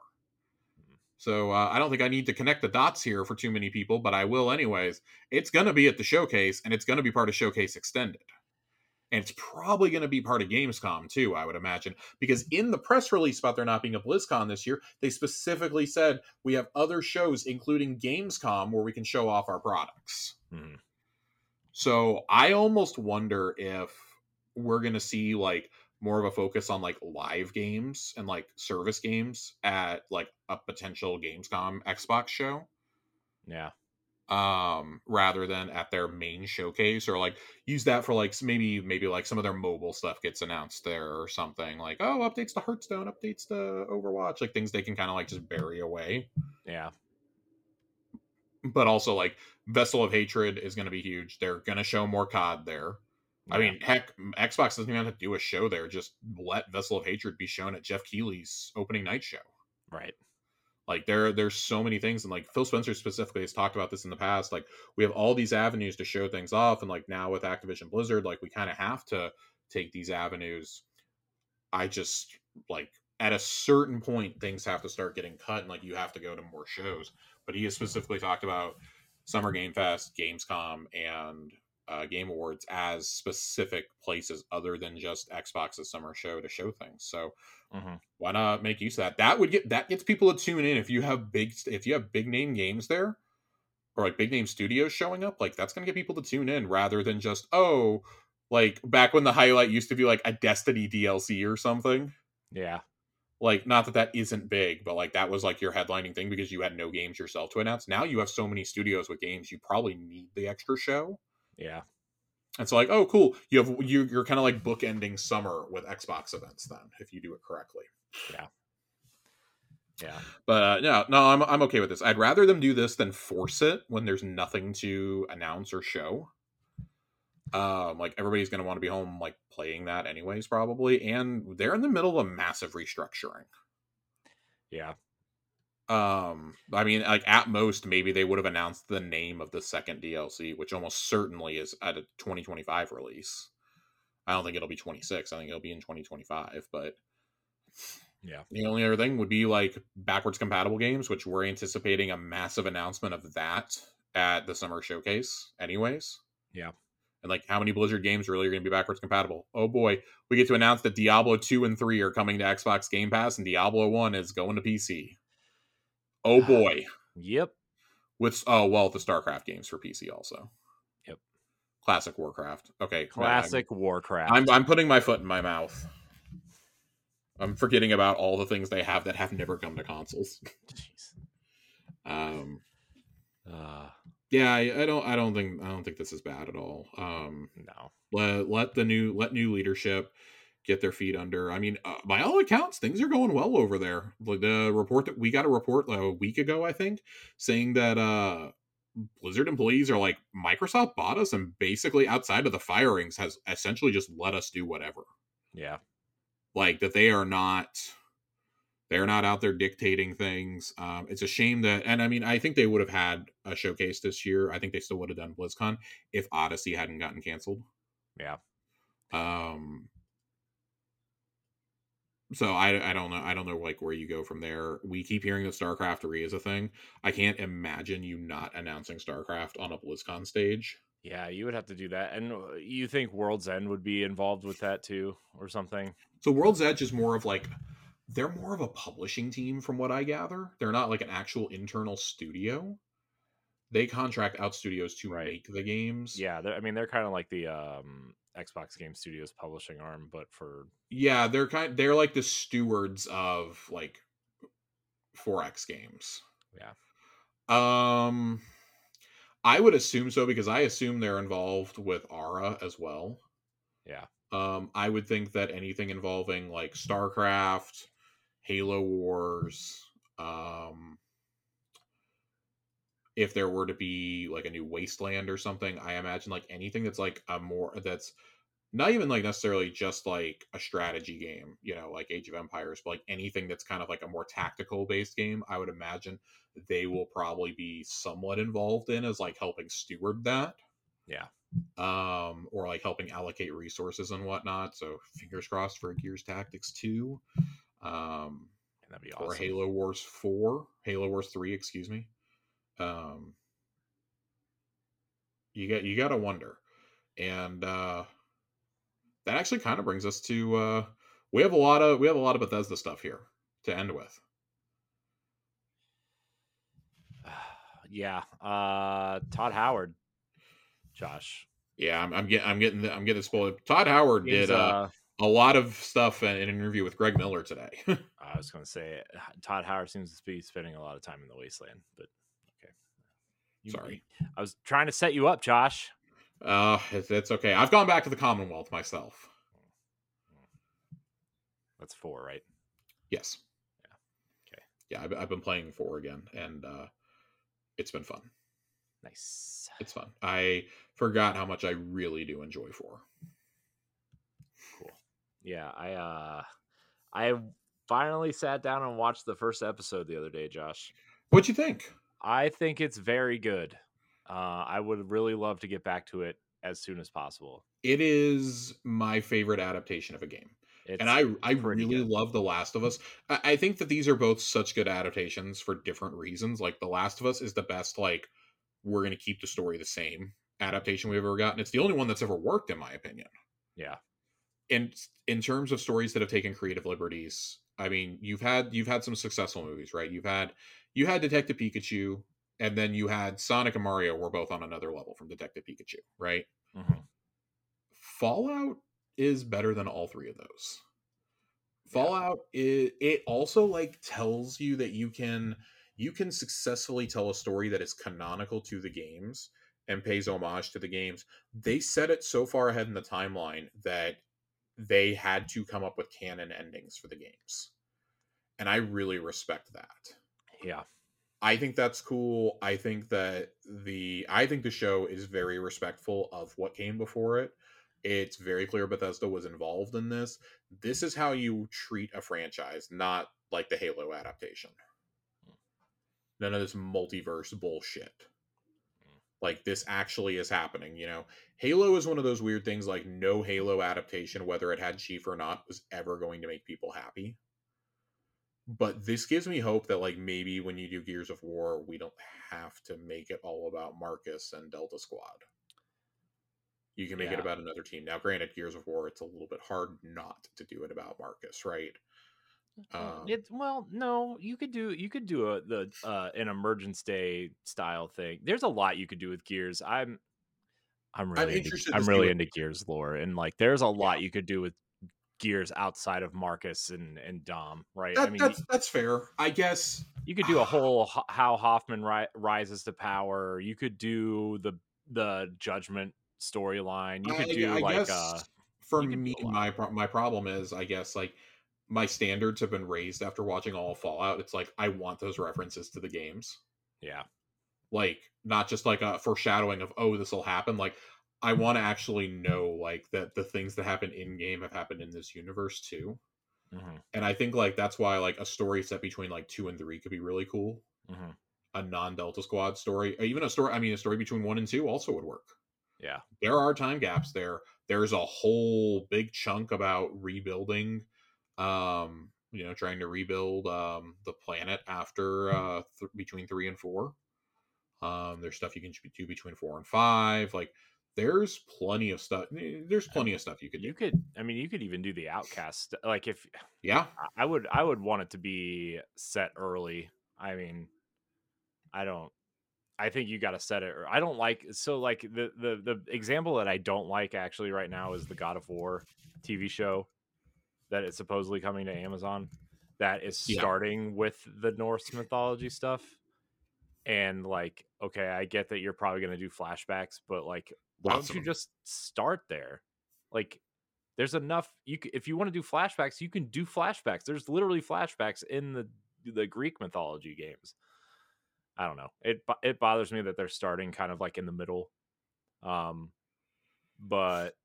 Speaker 2: So I don't think I need to connect the dots here for too many people, but I will anyways. It's going to be at the showcase, and it's going to be part of Showcase Extended. And it's probably going to be part of Gamescom too, I would imagine, because in the press release about there not being a BlizzCon this year, they specifically said we have other shows, including Gamescom, where we can show off our products.
Speaker 1: Mm-hmm.
Speaker 2: So I almost wonder if we're going to see like more of a focus on like live games and like service games at like a potential Gamescom Xbox show.
Speaker 1: Yeah.
Speaker 2: Rather than at their main showcase, or like use that for like maybe like some of their mobile stuff gets announced there or something, like updates to Hearthstone, updates to Overwatch, like things they can kind of like just bury away.
Speaker 1: Yeah.
Speaker 2: But also like Vessel of Hatred is going to be huge. They're going to show more COD there.
Speaker 1: Yeah.
Speaker 2: I mean, heck, Xbox doesn't even have to do a show there. Just let Vessel of Hatred be shown at Jeff Keighley's opening night show.
Speaker 1: Right.
Speaker 2: Like there's so many things, and like Phil Spencer specifically has talked about this in the past. Like we have all these avenues to show things off, and like now with Activision Blizzard, like we kind of have to take these avenues. I just like at a certain point things have to start getting cut, and like you have to go to more shows. But he has specifically talked about Summer Game Fest, Gamescom, and Game Awards as specific places other than just Xbox's summer show to show things. So why not make use of that? That gets people to tune in if you have big name games there, or like big name studios showing up. Like that's gonna get people to tune in rather than just like back when the highlight used to be like a Destiny DLC or something.
Speaker 1: Yeah.
Speaker 2: Like, not that isn't big, but like that was like your headlining thing because you had no games yourself to announce. Now you have so many studios with games, you probably need the extra show.
Speaker 1: Yeah.
Speaker 2: And so like, oh, cool. You're kind of like bookending summer with Xbox events then, if you do it correctly.
Speaker 1: Yeah. Yeah.
Speaker 2: But no, I'm okay with this. I'd rather them do this than force it when there's nothing to announce or show. Like everybody's gonna want to be home like playing that anyways, probably, and they're in the middle of a massive restructuring.
Speaker 1: Yeah.
Speaker 2: I mean, like at most, maybe they would have announced the name of the second DLC, which almost certainly is at a 2025 release. I don't think it'll be 26. I think it'll be in 2025. But
Speaker 1: yeah,
Speaker 2: the only other thing would be like backwards compatible games, which we're anticipating a massive announcement of that at the summer showcase, anyways.
Speaker 1: Yeah.
Speaker 2: And like, how many Blizzard games really are going to be backwards compatible? Oh boy, we get to announce that Diablo 2 and 3 are coming to Xbox Game Pass, and Diablo 1 is going to PC. Oh boy.
Speaker 1: Yep.
Speaker 2: The StarCraft games for PC also.
Speaker 1: Yep.
Speaker 2: Classic Warcraft. Okay.
Speaker 1: Classic Warcraft.
Speaker 2: I'm putting my foot in my mouth. I'm forgetting about all the things they have that have never come to consoles.
Speaker 1: Jeez.
Speaker 2: Yeah, I don't think this is bad at all.
Speaker 1: No.
Speaker 2: Let new leadership. get their feet under. I mean, by all accounts, things are going well over there. The report that we got a report a week ago, I think, saying that Blizzard employees are like, Microsoft bought us and basically outside of the firings has essentially just let us do whatever.
Speaker 1: Yeah.
Speaker 2: Like that they're not out there dictating things. It's a shame that, and I mean, I think they would have had a showcase this year. I think they still would have done BlizzCon if Odyssey hadn't gotten canceled.
Speaker 1: Yeah.
Speaker 2: So I don't know. I don't know like where you go from there. We keep hearing that StarCraft 3 is a thing. I can't imagine you not announcing StarCraft on a BlizzCon stage.
Speaker 1: Yeah, you would have to do that. And you think World's End would be involved with that too or something?
Speaker 2: So World's Edge is more of like, they're more of a publishing team from what I gather. They're not like an actual internal studio. They contract out studios to make the games.
Speaker 1: Yeah, I mean they're kind of like the Xbox Game Studios publishing arm, but for
Speaker 2: they're like the stewards of like 4X games.
Speaker 1: Yeah.
Speaker 2: I would assume so because I assume they're involved with Ara as well.
Speaker 1: Yeah.
Speaker 2: I would think that anything involving like StarCraft, Halo Wars, if there were to be like a new Wasteland or something, I imagine like anything that's like that's not even like necessarily just like a strategy game, you know, like Age of Empires, but like anything that's kind of like a more tactical based game, I would imagine they will probably be somewhat involved in as like helping steward that.
Speaker 1: Yeah.
Speaker 2: Or like helping allocate resources and whatnot. So fingers crossed for Gears Tactics 2.
Speaker 1: That'd be awesome.
Speaker 2: Or Halo Wars 3, excuse me. You gotta wonder. And that actually kind of brings us to we have a lot of Bethesda stuff here to end with.
Speaker 1: Yeah. Todd Howard. Josh.
Speaker 2: Yeah, I'm getting spoiled. Todd Howard did a lot of stuff in an interview with Greg Miller today.
Speaker 1: I was going to say Todd Howard seems to be spending a lot of time in the Wasteland, but okay.
Speaker 2: Sorry,
Speaker 1: I was trying to set you up, Josh.
Speaker 2: It's okay. I've gone back to the Commonwealth myself.
Speaker 1: That's 4, right?
Speaker 2: Yes.
Speaker 1: Yeah. Okay.
Speaker 2: Yeah, I've been playing 4 again, and it's been fun.
Speaker 1: Nice.
Speaker 2: It's fun. I forgot how much I really do enjoy 4.
Speaker 1: Cool. Yeah, I finally sat down and watched the first episode the other day, Josh.
Speaker 2: What'd you think?
Speaker 1: I think it's very good. I would really love to get back to it as soon as possible.
Speaker 2: It is my favorite adaptation of a game. And I really love The Last of Us. I think that these are both such good adaptations for different reasons. Like The Last of Us is the best, like, we're going to keep the story the same adaptation we've ever gotten. It's the only one that's ever worked, in my opinion.
Speaker 1: Yeah.
Speaker 2: And in terms of stories that have taken creative liberties, I mean, you've had some successful movies, right? You had Detective Pikachu, and then you had Sonic and Mario were both on another level from Detective Pikachu, right?
Speaker 1: Mm-hmm.
Speaker 2: Fallout is better than all 3 of those. Fallout it also like tells you that you can successfully tell a story that is canonical to the games and pays homage to the games. They set it so far ahead in the timeline that they had to come up with canon endings for the games. And I really respect that.
Speaker 1: Yeah.
Speaker 2: I think that's cool. I think the show is very respectful of what came before it. It's very clear Bethesda was involved in this. This is how you treat a franchise, not like the Halo adaptation. None of this multiverse bullshit. Like, this actually is happening, you know? Halo is one of those weird things, like, no Halo adaptation, whether it had Chief or not, was ever going to make people happy. But this gives me hope that, like, maybe when you do Gears of War, we don't have to make it all about Marcus and Delta Squad. You can make it about another team. Now, granted, Gears of War, it's a little bit hard not to do it about Marcus, right?
Speaker 1: No, you could do an Emergence Day style thing. There's a lot you could do with Gears. I'm really into Gears lore, and like there's a lot you could do with Gears outside of Marcus and Dom, right?
Speaker 2: That's fair, I guess.
Speaker 1: You could do a whole how Hoffman rises to power. You could do the Judgment storyline. You could do
Speaker 2: For
Speaker 1: You could do
Speaker 2: me,
Speaker 1: a lot.
Speaker 2: my problem is, I guess, like, my standards have been raised after watching all of Fallout. It's like I want those references to the games,
Speaker 1: Yeah.
Speaker 2: like not just like a foreshadowing of, oh, this will happen. Like I want to actually know like that the things that happen in game have happened in this universe too.
Speaker 1: Hmm.
Speaker 2: And I think like that's why like a story set between like 2 and 3 could be really cool.
Speaker 1: Hmm.
Speaker 2: A non Delta Squad story, even a story. I mean, a story between 1 and 2 also would work.
Speaker 1: Yeah.
Speaker 2: There are time gaps there. There's a whole big chunk about rebuilding, trying to rebuild the planet after between 3 and 4. There's stuff you can do between 4 and 5. Like there's plenty of stuff. There's
Speaker 1: I
Speaker 2: plenty of stuff you could do.
Speaker 1: You could, I mean, you could even do the Outcast. Like if
Speaker 2: Yeah,
Speaker 1: I would want it to be set early. I mean, I don't. I think you got to set it. I don't like so like the example that I don't like actually right now is the God of War TV show that is supposedly coming to Amazon. That is
Speaker 2: yeah,
Speaker 1: starting with the Norse mythology stuff. And like, okay, I get that you're probably going to do flashbacks, but like, why
Speaker 2: lots
Speaker 1: don't
Speaker 2: of
Speaker 1: you
Speaker 2: them.
Speaker 1: just start there? Like, there's enough. If you want to do flashbacks, you can do flashbacks. There's literally flashbacks in the Greek mythology games. I don't know. It bothers me that they're starting kind of like in the middle. Um, but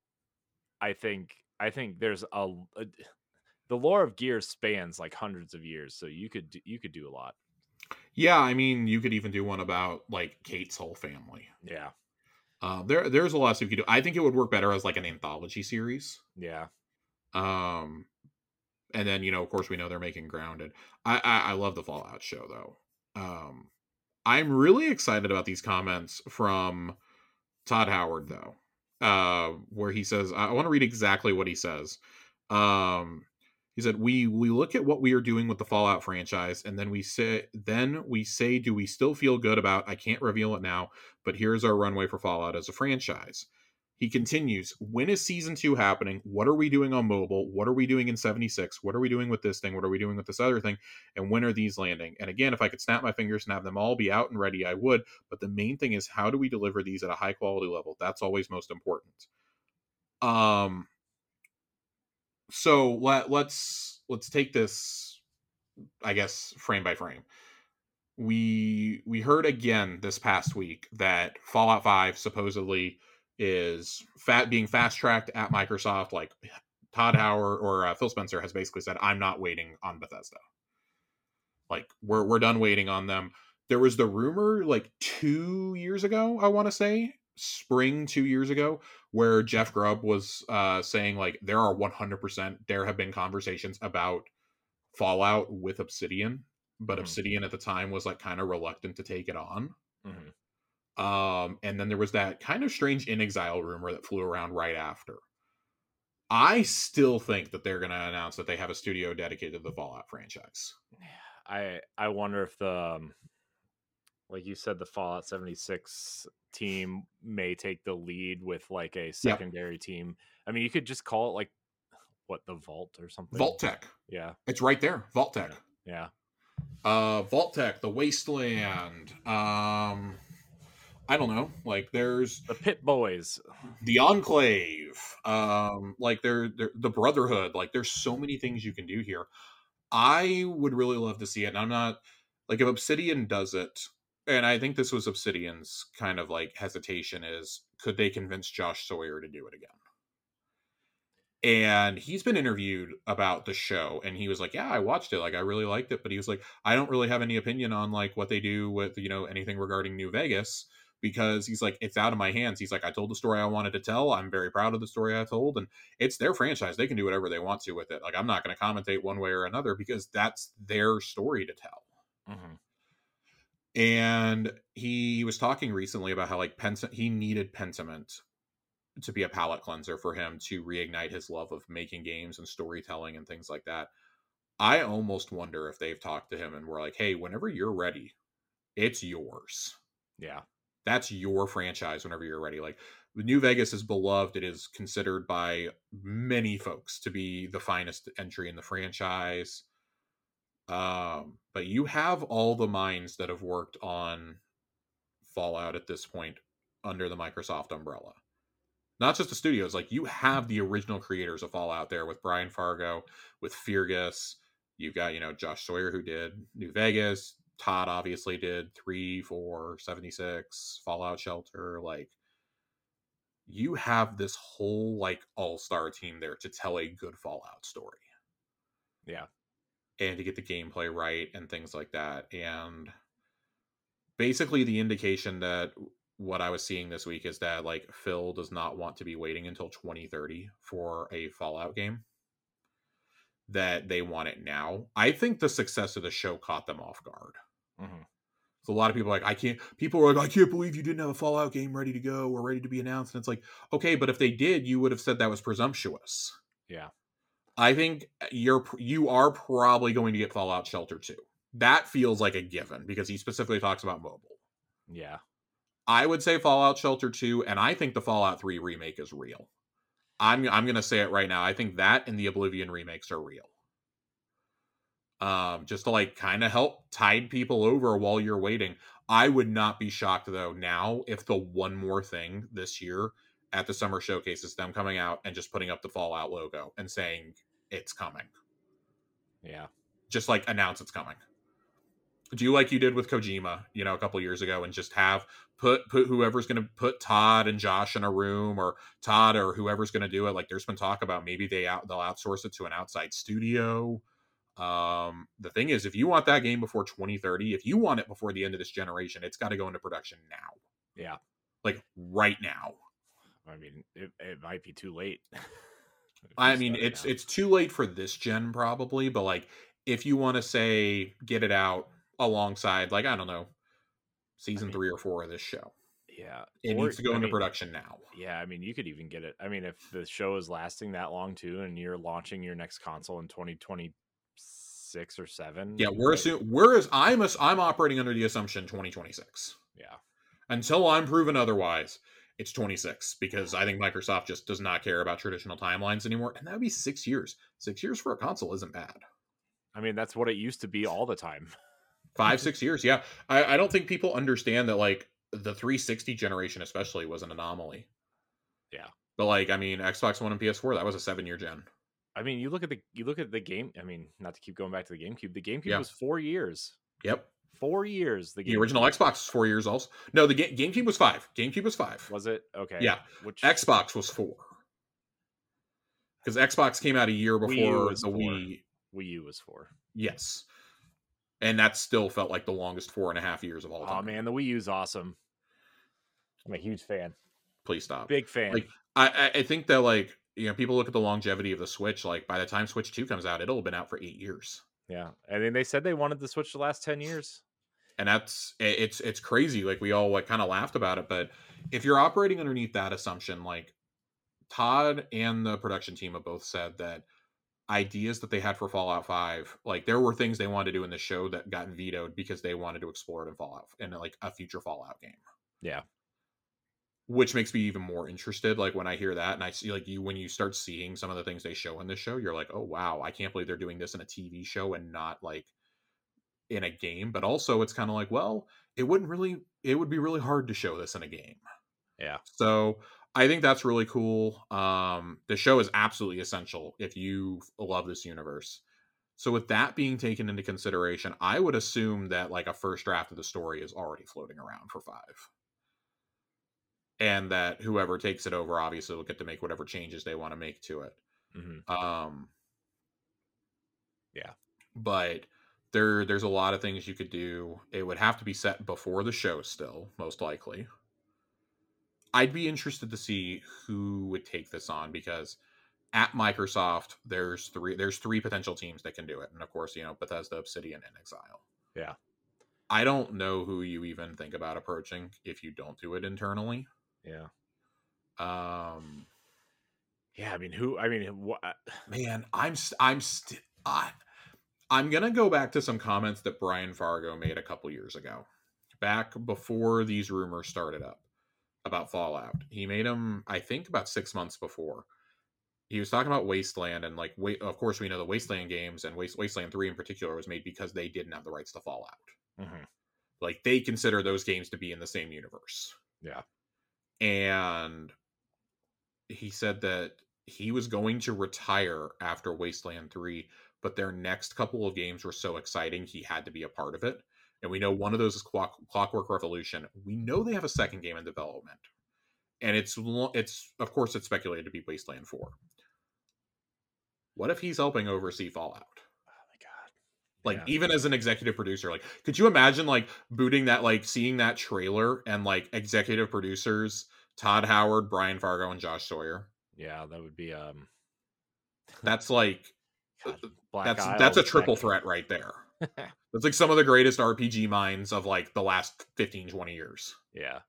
Speaker 1: I think there's a the lore of Gears spans like hundreds of years, so you could do a lot.
Speaker 2: Yeah, I mean, you could even do one about like Kate's whole family.
Speaker 1: Yeah,
Speaker 2: There's a lot of stuff you could do. I think it would work better as like an anthology series.
Speaker 1: yeah,
Speaker 2: Um, and then of course we know they're making Grounded. I love the Fallout show though. I'm really excited about these comments from Todd Howard though, where he says, I want to read exactly what he says. Um, he said, "We look at what we are doing with the Fallout franchise, and then we say, do we still feel good about? I can't reveal it now, but here's our runway for Fallout as a franchise." He continues, "When is season 2 happening? What are we doing on mobile? What are we doing in 76? What are we doing with this thing? What are we doing with this other thing? And when are these landing?" And again, if I could snap my fingers and have them all be out and ready, I would. But the main thing is, how do we deliver these at a high quality level? That's always most important. Um, so let's take this, I guess, frame by frame. We heard again this past week that Fallout 5 supposedly is being fast tracked at Microsoft. Like Todd Howard or Phil Spencer has basically said, "I'm not waiting on Bethesda. Like we're done waiting on them." There was the rumor like 2 years ago, I want to say spring 2 years ago, where Jeff Grubb was saying like there are 100% there have been conversations about Fallout with Obsidian, but
Speaker 1: hmm
Speaker 2: Obsidian at the time was like kind of reluctant to take it on.
Speaker 1: hmm
Speaker 2: And then there was that kind of strange In Exile rumor that flew around right after. I still think that they're going to announce that they have a studio dedicated to the Fallout franchise.
Speaker 1: I wonder if like you said, the Fallout 76 team may take the lead with like a
Speaker 2: Yep.
Speaker 1: secondary team. I mean, you could just call it like what, the Vault or something.
Speaker 2: Vault Tech.
Speaker 1: Yeah,
Speaker 2: It's right there. Vault Tech.
Speaker 1: yeah, yeah.
Speaker 2: Vault Tech, the Wasteland. I don't know. Like there's
Speaker 1: The Pit Boys.
Speaker 2: the Enclave. Like they're the Brotherhood. Like there's so many things you can do here. I would really love to see it. And I'm not like, if Obsidian does it, and I think this was Obsidian's kind of like hesitation is, could they convince Josh Sawyer to do it again? And he's been interviewed about the show and he was like, "Yeah, I watched it, like I really liked it," but he was like, "I don't really have any opinion on like what they do with anything regarding New Vegas, because he's like, it's out of my hands." He's like, "I told the story I wanted to tell. I'm very proud of the story I told, and it's their franchise. They can do whatever they want to with it. Like I'm not going to commentate one way or another because that's their story to tell."
Speaker 1: Hmm.
Speaker 2: And he was talking recently about how like he needed Pentiment to be a palate cleanser for him to reignite his love of making games and storytelling and things like that. I almost wonder if they've talked to him and were like, "Hey, whenever you're ready, it's yours.
Speaker 1: Yeah,
Speaker 2: That's your franchise whenever you're ready." Like New Vegas is beloved. It is considered by many folks to be the finest entry in the franchise. But you have all the minds that have worked on Fallout at this point under the Microsoft umbrella. Not just the studios, like you have the original creators of Fallout there with Brian Fargo, with Feargus. You've got, Josh Sawyer who did New Vegas. Todd obviously did 3, 4, 76, Fallout Shelter. Like, you have this whole like all-star team there to tell a good Fallout story.
Speaker 1: Yeah.
Speaker 2: And to get the gameplay right and things like that. And basically the indication that what I was seeing this week is that like Phil does not want to be waiting until 2030 for a Fallout game. That they want it now. I think the success of the show caught them off guard.
Speaker 1: Mm-hmm.
Speaker 2: So a lot of people are like, people are like, I can't believe you didn't have a Fallout game ready to go or ready to be announced. And it's like, okay, but if they did, you would have said that was presumptuous.
Speaker 1: Yeah.
Speaker 2: I think you are probably going to get Fallout Shelter 2. That feels like a given because he specifically talks about mobile.
Speaker 1: Yeah.
Speaker 2: I would say Fallout Shelter 2, and I think the Fallout 3 remake is real. I'm going to say it right now. I think that and the Oblivion remakes are real. Just to like kind of help tide people over while you're waiting. I would not be shocked though now if the one more thing this year at the summer showcase is them coming out and just putting up the Fallout logo and saying it's coming.
Speaker 1: Yeah.
Speaker 2: Just like announce it's coming. Do like you did with Kojima, a couple years ago, and just have put whoever's going to put Todd and Josh in a room, or Todd or whoever's going to do it. Like there's been talk about maybe they'll outsource it to an outside studio. The thing is, if you want that game before 2030, if you want it before the end of this generation, it's got to go into production now.
Speaker 1: Yeah.
Speaker 2: Like right now.
Speaker 1: I mean, it might be too late.
Speaker 2: I mean, it's too late for this gen probably, but like if you want to say get it out alongside, like, I don't know, season 3 or 4 of this show.
Speaker 1: Yeah.
Speaker 2: It needs to go into production now.
Speaker 1: Yeah, I mean, you could even get it. I mean, if the show is lasting that long too, and you're launching your next console in 2026 or 7.
Speaker 2: Yeah, I'm operating under the assumption 2026.
Speaker 1: Yeah.
Speaker 2: Until I'm proven otherwise, it's 26 because I think Microsoft just does not care about traditional timelines anymore. And that would be 6 years. 6 years for a console isn't bad.
Speaker 1: I mean, that's what it used to be all the time.
Speaker 2: 5-6 years. Yeah. I don't think people understand that like the 360 generation especially was an anomaly.
Speaker 1: Yeah.
Speaker 2: But like, I mean, Xbox One and PS4, that was a 7-year gen.
Speaker 1: I mean, you look at the game. I mean, not to keep going back to the GameCube. The GameCube was 4 years.
Speaker 2: Yep.
Speaker 1: 4 years.
Speaker 2: The original Xbox was 4 years also. No, the GameCube was 5. GameCube was 5.
Speaker 1: Was it? Okay.
Speaker 2: Yeah. Xbox was 4. Because Xbox came out a year before the Wii.
Speaker 1: Wii U was 4.
Speaker 2: Yes. And that still felt like the longest 4.5 years of all time.
Speaker 1: Oh man, the Wii U's awesome. I'm a huge fan.
Speaker 2: Please stop.
Speaker 1: Big fan.
Speaker 2: Like I think that like, people look at the longevity of the Switch. Like by the time Switch 2 comes out, it'll have been out for 8 years.
Speaker 1: Yeah. I mean, they said they wanted the Switch to last 10 years.
Speaker 2: And it's crazy. Like we all like kind of laughed about it. But if you're operating underneath that assumption, like Todd and the production team have both said that ideas that they had for Fallout 5, like there were things they wanted to do in the show that got vetoed because they wanted to explore it in Fallout, in like a future Fallout game.
Speaker 1: Yeah.
Speaker 2: Which makes me even more interested. Like when I hear that and I see like when you start seeing some of the things they show in this show, you're like, oh wow, I can't believe they're doing this in a TV show and not like in a game. But also it's kind of like, well, it would be really hard to show this in a game.
Speaker 1: Yeah.
Speaker 2: So I think that's really cool. The show is absolutely essential if you love this universe. So with that being taken into consideration, I would assume that like a first draft of the story is already floating around for 5. And that whoever takes it over obviously will get to make whatever changes they want to make to it.
Speaker 1: Mm-hmm. Yeah.
Speaker 2: But there's a lot of things you could do. It would have to be set before the show still, most likely. I'd be interested to see who would take this on because at Microsoft, there's three potential teams that can do it. And of course, Bethesda, Obsidian, and Exile.
Speaker 1: Yeah.
Speaker 2: I don't know who you even think about approaching if you don't do it internally.
Speaker 1: Yeah.
Speaker 2: Yeah,
Speaker 1: I mean, what?
Speaker 2: Man, I'm going to go back to some comments that Brian Fargo made a couple years ago, back before these rumors started up about Fallout. He made them, I think, about 6 months before. He was talking about Wasteland, and like, of course, we know the Wasteland games and Wasteland 3 in particular was made because they didn't have the rights to Fallout.
Speaker 1: Mm-hmm.
Speaker 2: Like, they consider those games to be in the same universe.
Speaker 1: Yeah.
Speaker 2: And he said that he was going to retire after Wasteland 3, but their next couple of games were so exciting he had to be a part of it. And we know one of those is Clockwork Revolution. We know they have a second game in development. And it's of course it's speculated to be Wasteland 4. What if he's helping oversee Fallout?
Speaker 1: Oh my god.
Speaker 2: Like,
Speaker 1: Yeah.
Speaker 2: even as an executive producer, like, could you imagine like booting that, like seeing that trailer and like executive producers Todd Howard, Brian Fargo, and Josh Sawyer?
Speaker 1: Yeah, that would be
Speaker 2: That's like
Speaker 1: God, Black
Speaker 2: that's
Speaker 1: Isle
Speaker 2: a triple
Speaker 1: tech.
Speaker 2: threat right there. That's like some of the greatest RPG minds of like the last 15, 20 years.
Speaker 1: Yeah.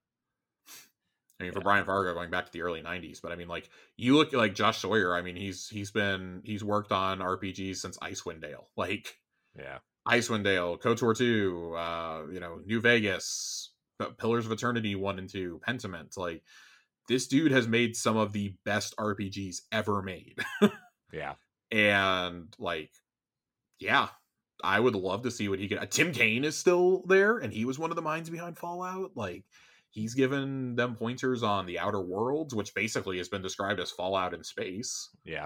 Speaker 2: I mean, for
Speaker 1: Yeah.
Speaker 2: Brian Fargo going back to the early '90s, but I mean, like you look at like Josh Sawyer. I mean, he's worked on RPGs since Icewind Dale, like
Speaker 1: Yeah.
Speaker 2: Icewind Dale, KOTOR 2, New Vegas, Pillars of Eternity 1 and 2, Pentiment. Like this dude has made some of the best RPGs ever made,
Speaker 1: Yeah.
Speaker 2: and like, yeah, I would love to see what he could. Tim Kaine is still there, and he was one of the minds behind Fallout. Like, he's given them pointers on the Outer Worlds, which basically has been described as Fallout in space.
Speaker 1: Yeah.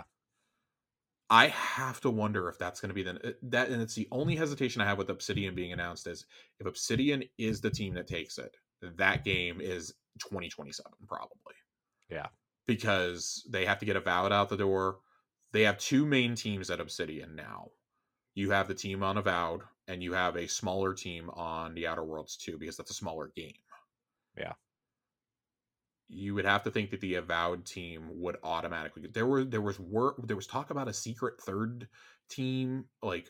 Speaker 2: I have to wonder if that's going to be that, and it's the only hesitation I have with Obsidian being announced is if Obsidian is the team that takes it, that game is 2027 probably.
Speaker 1: Yeah.
Speaker 2: Because they have to get Avowed out the door. They have two main teams at Obsidian now. You have the team on Avowed, and you have a smaller team on the Outer Worlds too, because that's a smaller game.
Speaker 1: Yeah.
Speaker 2: You would have to think that the Avowed team would automatically. There was talk about a secret third team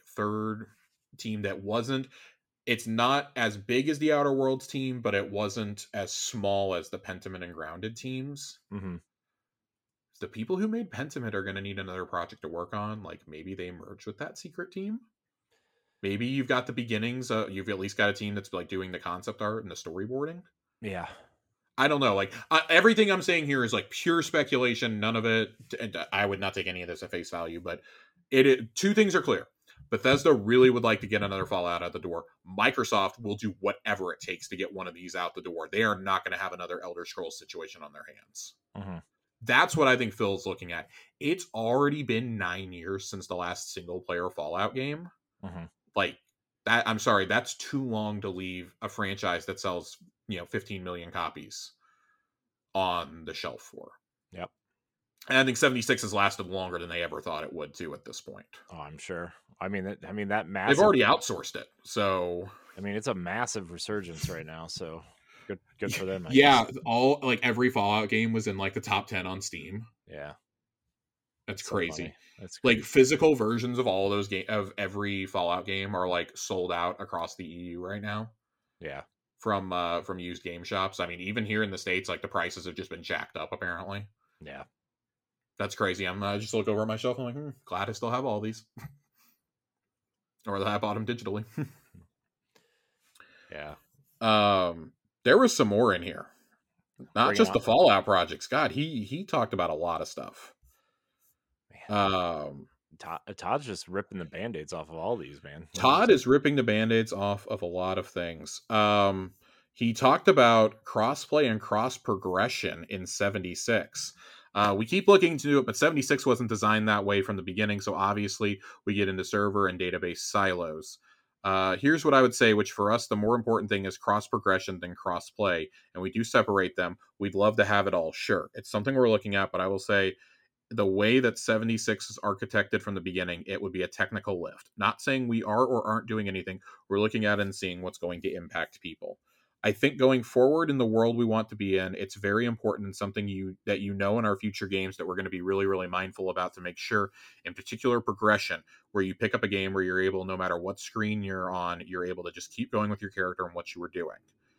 Speaker 2: that wasn't. It's not as big as the Outer Worlds team, but it wasn't as small as the Pentiment and Grounded teams.
Speaker 1: Mm-hmm.
Speaker 2: The people who made Pentiment are going to need another project to work on. Like maybe they merge with that secret team. Maybe you've got the beginnings. You've at least got a team that's like doing the concept art and the storyboarding.
Speaker 1: Yeah.
Speaker 2: I don't know. Like everything I'm saying here is like pure speculation. None of it. And I would not take any of this at face value. But two things are clear. Bethesda really would like to get another Fallout out the door. Microsoft will do whatever it takes to get one of these out the door. They are not going to have another Elder Scrolls situation on their hands.
Speaker 1: Mm-hmm.
Speaker 2: That's what I think Phil's looking at. It's already been 9 years since the last single player Fallout game.
Speaker 1: Mm-hmm.
Speaker 2: Like that, I'm sorry, that's too long to leave a franchise that sells 15 million copies on the shelf for.
Speaker 1: Yep.
Speaker 2: And I think 76 has lasted longer than they ever thought it would too at this point.
Speaker 1: Oh, I'm sure. I mean that massive.
Speaker 2: They've already outsourced it, so
Speaker 1: I mean, it's a massive resurgence right now. So good for them. I
Speaker 2: yeah,
Speaker 1: guess.
Speaker 2: all like every Fallout game was in like the top 10 on Steam.
Speaker 1: Yeah.
Speaker 2: That's
Speaker 1: So
Speaker 2: crazy.
Speaker 1: funny. That's crazy.
Speaker 2: Like physical versions of all of those of every Fallout game are like sold out across the EU right now.
Speaker 1: Yeah.
Speaker 2: From used game shops. I mean, even here in the States, like the prices have just been jacked up apparently.
Speaker 1: Yeah.
Speaker 2: That's crazy. I'm just look over at my shelf. I'm like, glad I still have all these, or that I bought them digitally.
Speaker 1: Yeah.
Speaker 2: There was some more in here. Not
Speaker 1: Bring it
Speaker 2: just the
Speaker 1: on.
Speaker 2: Fallout projects. God, he talked about a lot of stuff.
Speaker 1: Man. Todd's just ripping the band-aids off of all these, man.
Speaker 2: Todd is ripping the band-aids off of a lot of things. He talked about crossplay and cross progression in 76. We keep looking into it, but 76 wasn't designed that way from the beginning, so obviously we get into server and database silos. Here's what I would say, which for us, the more important thing is cross progression than cross play, and we do separate them. We'd love to have it all, sure. It's something we're looking at, but I will say the way that 76 is architected from the beginning, it would be a technical lift. Not saying we are or aren't doing anything. We're looking at it and seeing what's going to impact people. I think going forward in the world we want to be in, it's very important and something that in our future games that we're going to be really, really mindful about to make sure, in particular progression, where you pick up a game where you're able, no matter what screen you're on, you're able to just keep going with your character and what you were doing.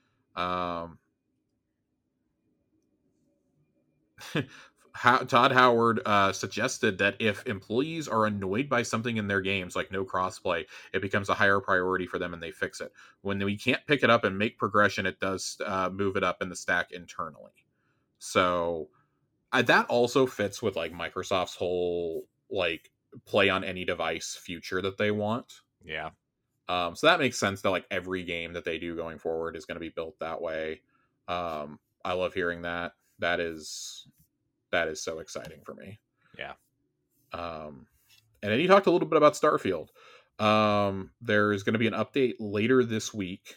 Speaker 2: Todd Howard suggested that if employees are annoyed by something in their games, like no crossplay, it becomes a higher priority for them and they fix it. When we can't pick it up and make progression, it does move it up in the stack internally. So that also fits with like Microsoft's whole like play on any device future that they want.
Speaker 1: Yeah.
Speaker 2: So that makes sense that like every game that they do going forward is going to be built that way. I love hearing that. That is that is so exciting for me.
Speaker 1: Yeah.
Speaker 2: And then he talked a little bit about Starfield. There's going to be an update later this week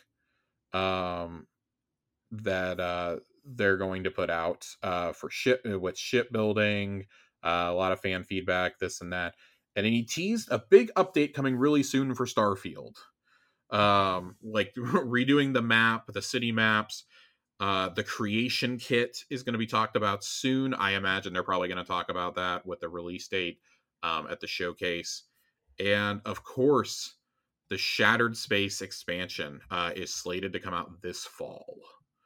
Speaker 2: that they're going to put out for shipbuilding, a lot of fan feedback, this and that. And then he teased a big update coming really soon for Starfield. Like redoing the map, the city maps. The creation kit is going to be talked about soon. I imagine they're probably going to talk about that with the release date at the showcase. And of course, the Shattered Space expansion is slated to come out this fall.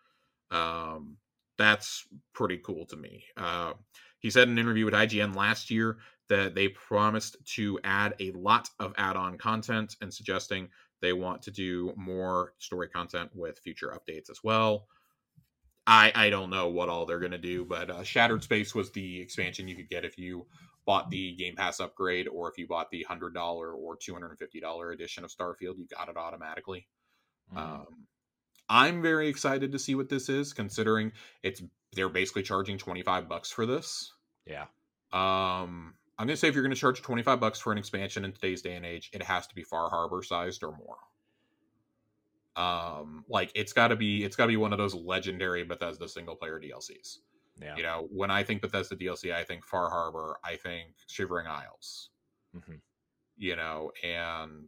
Speaker 2: That's pretty cool to me. He said in an interview with IGN last year that they promised to add a lot of add-on content and suggesting they want to do more story content with future updates as well. I don't know what all they're going to do, but Shattered Space was the expansion you could get if you bought the Game Pass upgrade, or if you bought the $100 or $250 edition of Starfield, you got it automatically. I'm very excited to see what this is, considering they're basically charging $25 for this.
Speaker 1: Yeah.
Speaker 2: I'm gonna say if you're gonna charge $25 for an expansion in today's day and age, it has to be Far Harbor sized or more. Like it's gotta be one of those legendary Bethesda single player DLCs.
Speaker 1: Yeah.
Speaker 2: You know, when I think Bethesda DLC, I think Far Harbor, I think Shivering Isles. You know, and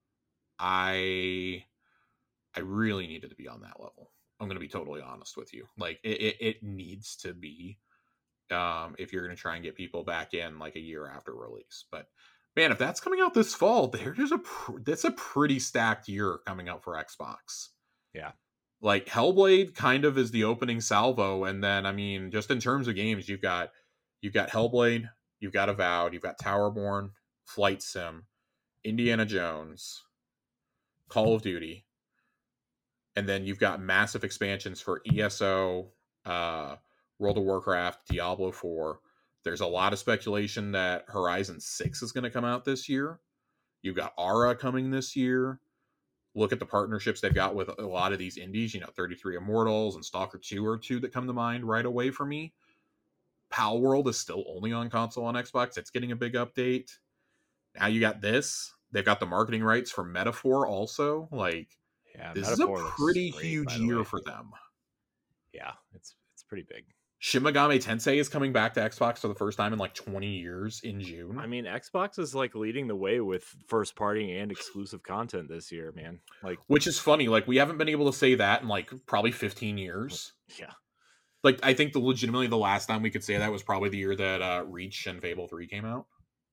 Speaker 2: I really needed to be on that level. I'm going to be totally honest with you. Like it needs to be, if you're going to try and get people back in like a year after release. But man, if that's coming out this fall, that's a pretty stacked year coming up for Xbox.
Speaker 1: Yeah.
Speaker 2: Like Hellblade kind of is the opening salvo. And then, I mean, just in terms of games, you've got Hellblade, you've got Avowed, you've got Towerborn, Flight Sim, Indiana Jones, Call of Duty. And then you've got massive expansions for ESO, World of Warcraft, Diablo 4. There's a lot of speculation that Horizon 6 is going to come out this year. You've got Ara coming this year. Look at the partnerships they've got with a lot of these indies. You know, 33 Immortals and Stalker 2 are two that come to mind right away for me. Pal World is still only on console on Xbox. It's getting a big update. Now you got this. They've got the marketing rights for Metaphor also. Like,
Speaker 1: yeah,
Speaker 2: this is a pretty huge year for them.
Speaker 1: Yeah, it's pretty big.
Speaker 2: Shin Megami Tensei is coming back to Xbox for the first time in like 20 years in June.
Speaker 1: I mean, Xbox is like leading the way with first party and exclusive content this year, man. Like,
Speaker 2: which is funny. Like, we haven't been able to say that in like probably 15 years.
Speaker 1: Yeah.
Speaker 2: Like, I think legitimately the last time we could say that was probably the year that Reach and Fable 3 came out.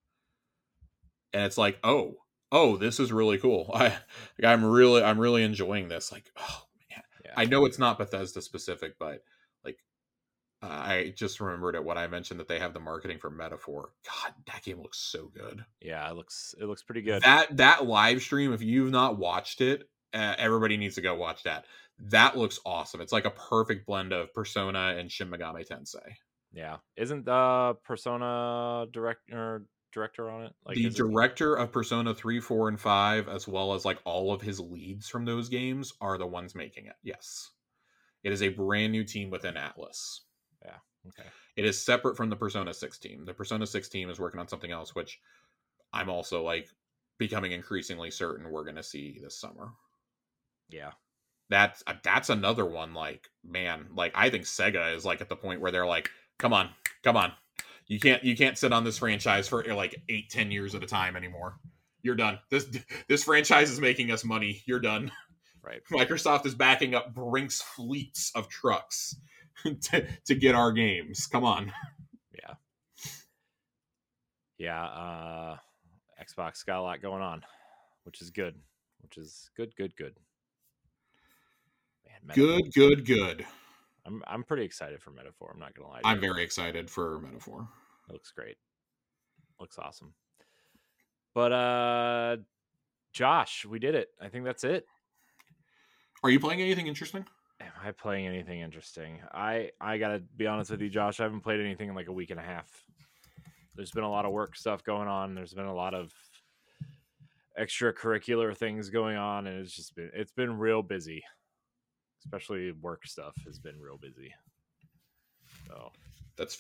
Speaker 2: And it's like, oh, this is really cool. I'm really enjoying this. Like, oh man, yeah. I know it's not Bethesda specific, but like, I just remembered at what I mentioned that they have the marketing for Metaphor. God, that game looks so good.
Speaker 1: Yeah, it looks pretty good.
Speaker 2: That live stream, if you've not watched it, everybody needs to go watch that. That looks awesome. It's like a perfect blend of Persona and Shin Megami Tensei.
Speaker 1: Yeah, isn't the Persona director on it?
Speaker 2: Like, the director of Persona 3, 4, and 5, as well as like all of his leads from those games, are the ones making it. Yes, it is a brand new team within Atlas.
Speaker 1: Yeah. Okay.
Speaker 2: It is separate from the Persona 6 team. The Persona 6 team is working on something else, which I'm also like becoming increasingly certain we're going to see this summer.
Speaker 1: Yeah.
Speaker 2: That's another one. Like, man, like I think Sega is like at the point where they're like, come on. You can't sit on this franchise for like 8-10 years at a time anymore. You're done. This franchise is making us money. You're done.
Speaker 1: Right.
Speaker 2: Microsoft is backing up Brink's fleets of trucks to get our games. Come on.
Speaker 1: Yeah. Yeah. Xbox got a lot going on, which is good. Good. Man,
Speaker 2: good.
Speaker 1: I'm pretty excited for Metaphor. I'm not gonna lie.
Speaker 2: I'm very excited for Metaphor.
Speaker 1: It looks great. Looks awesome. But Josh, we did it. I think that's it.
Speaker 2: Are you playing anything interesting?
Speaker 1: Am I playing anything interesting? I gotta be honest with you, Josh. I haven't played anything in like a week and a half. There's been a lot of work stuff going on. There's been a lot of extracurricular things going on, and it's been real busy. Especially work stuff has been real busy. So
Speaker 2: that's fair.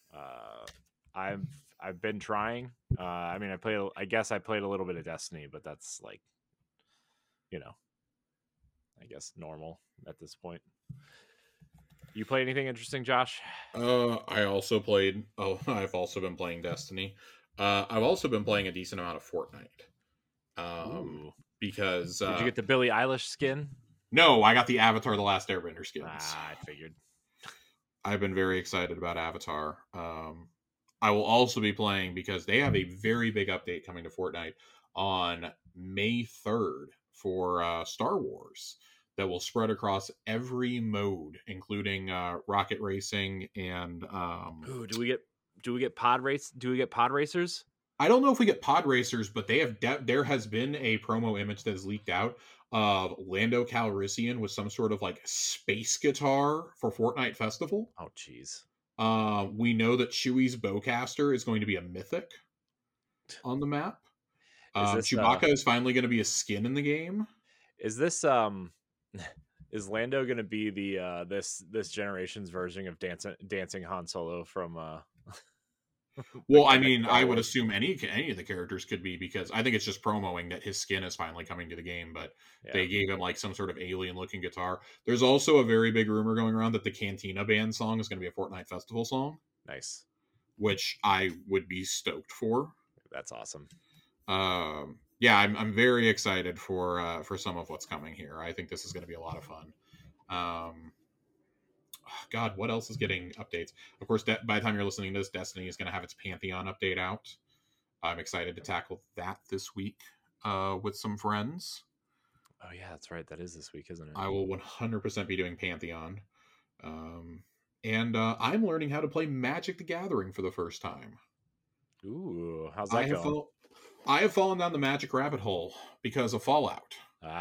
Speaker 1: I've been trying. I mean, I guess I played a little bit of Destiny, but that's like, you know, I guess normal at this point. You play anything interesting, Josh?
Speaker 2: I also played. Oh, I've also been playing Destiny. I've also been playing a decent amount of Fortnite.
Speaker 1: Ooh.
Speaker 2: Because
Speaker 1: Did you get the Billie Eilish skin?
Speaker 2: no, I got the Avatar: The Last Airbender skins.
Speaker 1: I figured.
Speaker 2: I've been very excited about Avatar. I will also be playing because they have a very big update coming to Fortnite on May 3rd for Star Wars that will spread across every mode, including rocket racing and.
Speaker 1: Ooh, do we get pod race? Do we get pod racers?
Speaker 2: I don't know if we get pod racers, but they have there has been a promo image that has leaked out of Lando Calrissian with some sort of like space guitar for Fortnite Festival.
Speaker 1: Oh, jeez.
Speaker 2: We know that Chewie's bowcaster is going to be a mythic on the map.
Speaker 1: Is this
Speaker 2: Chewbacca is finally going to be a skin in the game.
Speaker 1: is this is Lando going to be the this generation's version of dancing Han Solo from
Speaker 2: Well, I mean, I would assume any of the characters could be, because I think it's just promoting that his skin is finally coming to the game, but they gave him like some sort of alien looking guitar. There's also a very big rumor going around that the Cantina Band song is going to be a Fortnite Festival song.
Speaker 1: Nice.
Speaker 2: Which I would be stoked for.
Speaker 1: That's awesome.
Speaker 2: Yeah, I'm very excited for some of what's coming here. I think this is going to be a lot of fun. God, what else is getting updates? Of course, by the time you're listening to this, Destiny is going to have its Pantheon update out. I'm excited to tackle that this week with some friends.
Speaker 1: Oh yeah, that's right. That is this week, isn't it?
Speaker 2: I will 100% be doing Pantheon. And I'm learning how to play Magic the Gathering for the first time.
Speaker 1: Ooh, how's that going?
Speaker 2: I have fallen down the Magic rabbit hole because of Fallout.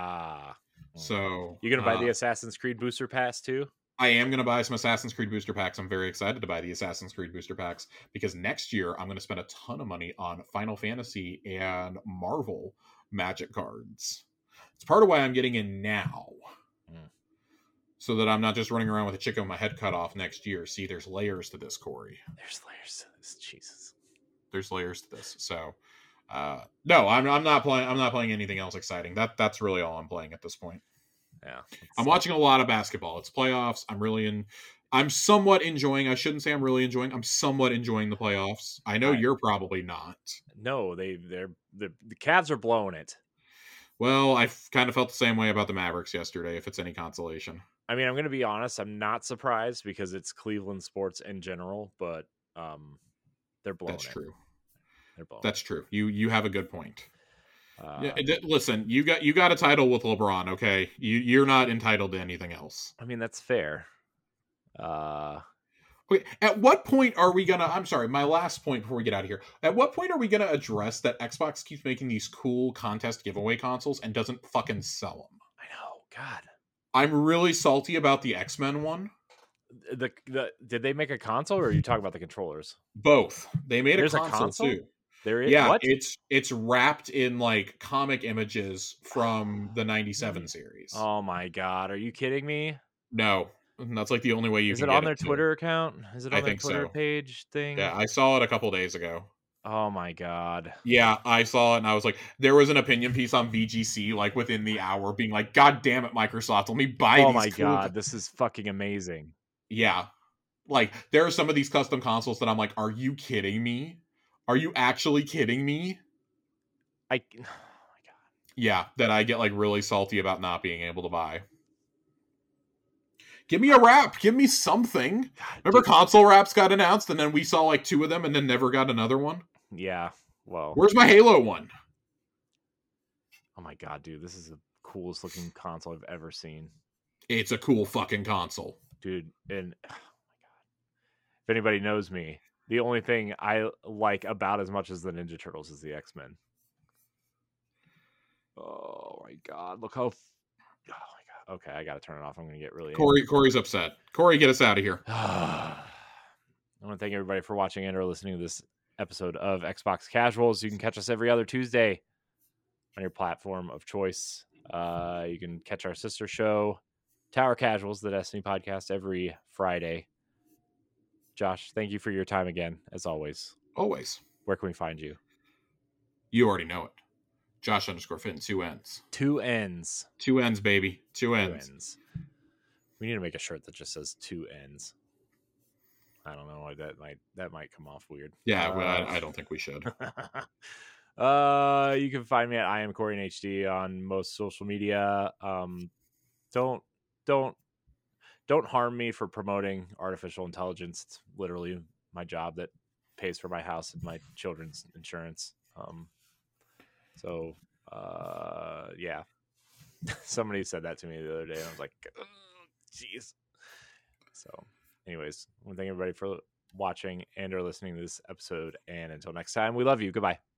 Speaker 1: So you're gonna buy the Assassin's Creed booster pass too?
Speaker 2: I am going to buy some Assassin's Creed booster packs. I'm very excited to buy the Assassin's Creed booster packs because next year I'm going to spend a ton of money on Final Fantasy and Marvel Magic cards. It's part of why I'm getting in now. So that I'm not just running around with a chicken with my head cut off next year. See, there's layers to this, Corey.
Speaker 1: There's layers to this. Jesus.
Speaker 2: There's layers to this. So, no, I'm not playing. I'm not playing anything else exciting. That's really all I'm playing at this point.
Speaker 1: Yeah,
Speaker 2: I'm watching a lot of basketball. It's playoffs. I'm somewhat enjoying. I shouldn't say I'm really enjoying. I'm somewhat enjoying the playoffs. I know you're probably not.
Speaker 1: No, the Cavs are blowing it.
Speaker 2: Well, I kind of felt the same way about the Mavericks yesterday, if it's any consolation.
Speaker 1: I mean, I'm going to be honest. I'm not surprised because it's Cleveland sports in general, but they're blowing it.
Speaker 2: That's true.
Speaker 1: They're blowing.
Speaker 2: That's true. You have a good point. Listen, you got a title with LeBron, okay? You're not entitled to anything else.
Speaker 1: I mean, that's fair.
Speaker 2: Wait, at what point are we gonna? I'm sorry, my last point before we get out of here. At what point are we gonna address that Xbox keeps making these cool contest giveaway consoles and doesn't fucking sell them?
Speaker 1: I know, God.
Speaker 2: I'm really salty about the X-Men one.
Speaker 1: Did they make a console, or are you talking about the controllers?
Speaker 2: Both. They made a console too.
Speaker 1: There is,
Speaker 2: yeah,
Speaker 1: what?
Speaker 2: it's wrapped in like comic images from the 97 series.
Speaker 1: Oh my God, are you kidding me?
Speaker 2: No, that's like the only way you
Speaker 1: is
Speaker 2: can
Speaker 1: it
Speaker 2: get
Speaker 1: on their Twitter account? Is it on their Twitter
Speaker 2: so.
Speaker 1: page thing?
Speaker 2: Yeah, I saw it a couple days ago.
Speaker 1: Oh my God.
Speaker 2: Yeah, I saw it and I was like, there was an opinion piece on VGC like within the hour being like, God damn it, Microsoft, let me buy these.
Speaker 1: Oh my God, this is fucking amazing.
Speaker 2: Yeah. Like, there are some of these custom consoles that I'm like, are you kidding me? Are you actually kidding me?
Speaker 1: Oh my God.
Speaker 2: Yeah, that I get like really salty about not being able to buy. Give me a wrap. Give me something. God, remember console wraps got announced and then we saw like 2 of them and then never got another one?
Speaker 1: Yeah, well.
Speaker 2: Where's my Halo one?
Speaker 1: Oh my God, dude. This is the coolest looking console I've ever seen.
Speaker 2: It's a cool fucking console.
Speaker 1: Dude, and oh my God. If anybody knows me, the only thing I like about as much as the Ninja Turtles is the X-Men. Oh my God. Look how... Oh my God. Okay, I got to turn it off. I'm going to get really...
Speaker 2: Corey's upset. Corey, get us out of here.
Speaker 1: I want to thank everybody for watching and or listening to this episode of Xbox Casuals. You can catch us every other Tuesday on your platform of choice. You can catch our sister show, Tower Casuals, the Destiny podcast, every Friday. Josh, thank you for your time again, as always.
Speaker 2: Always.
Speaker 1: Where can we find you?
Speaker 2: You already know it. Josh_Finn, 2 N's.
Speaker 1: 2 N's.
Speaker 2: 2 N's, baby. 2
Speaker 1: 2
Speaker 2: N's.
Speaker 1: N's. We need to make a shirt that just says 2 N's. I don't know. That might come off weird.
Speaker 2: Yeah, I don't think we should.
Speaker 1: You can find me at I am Corey in HD on most social media. Don't harm me for promoting artificial intelligence. It's literally my job that pays for my house and my children's insurance. Yeah. Somebody said that to me the other day, and I was like, jeez. So, anyways, I want to thank everybody for watching and or listening to this episode. And until next time, we love you. Goodbye.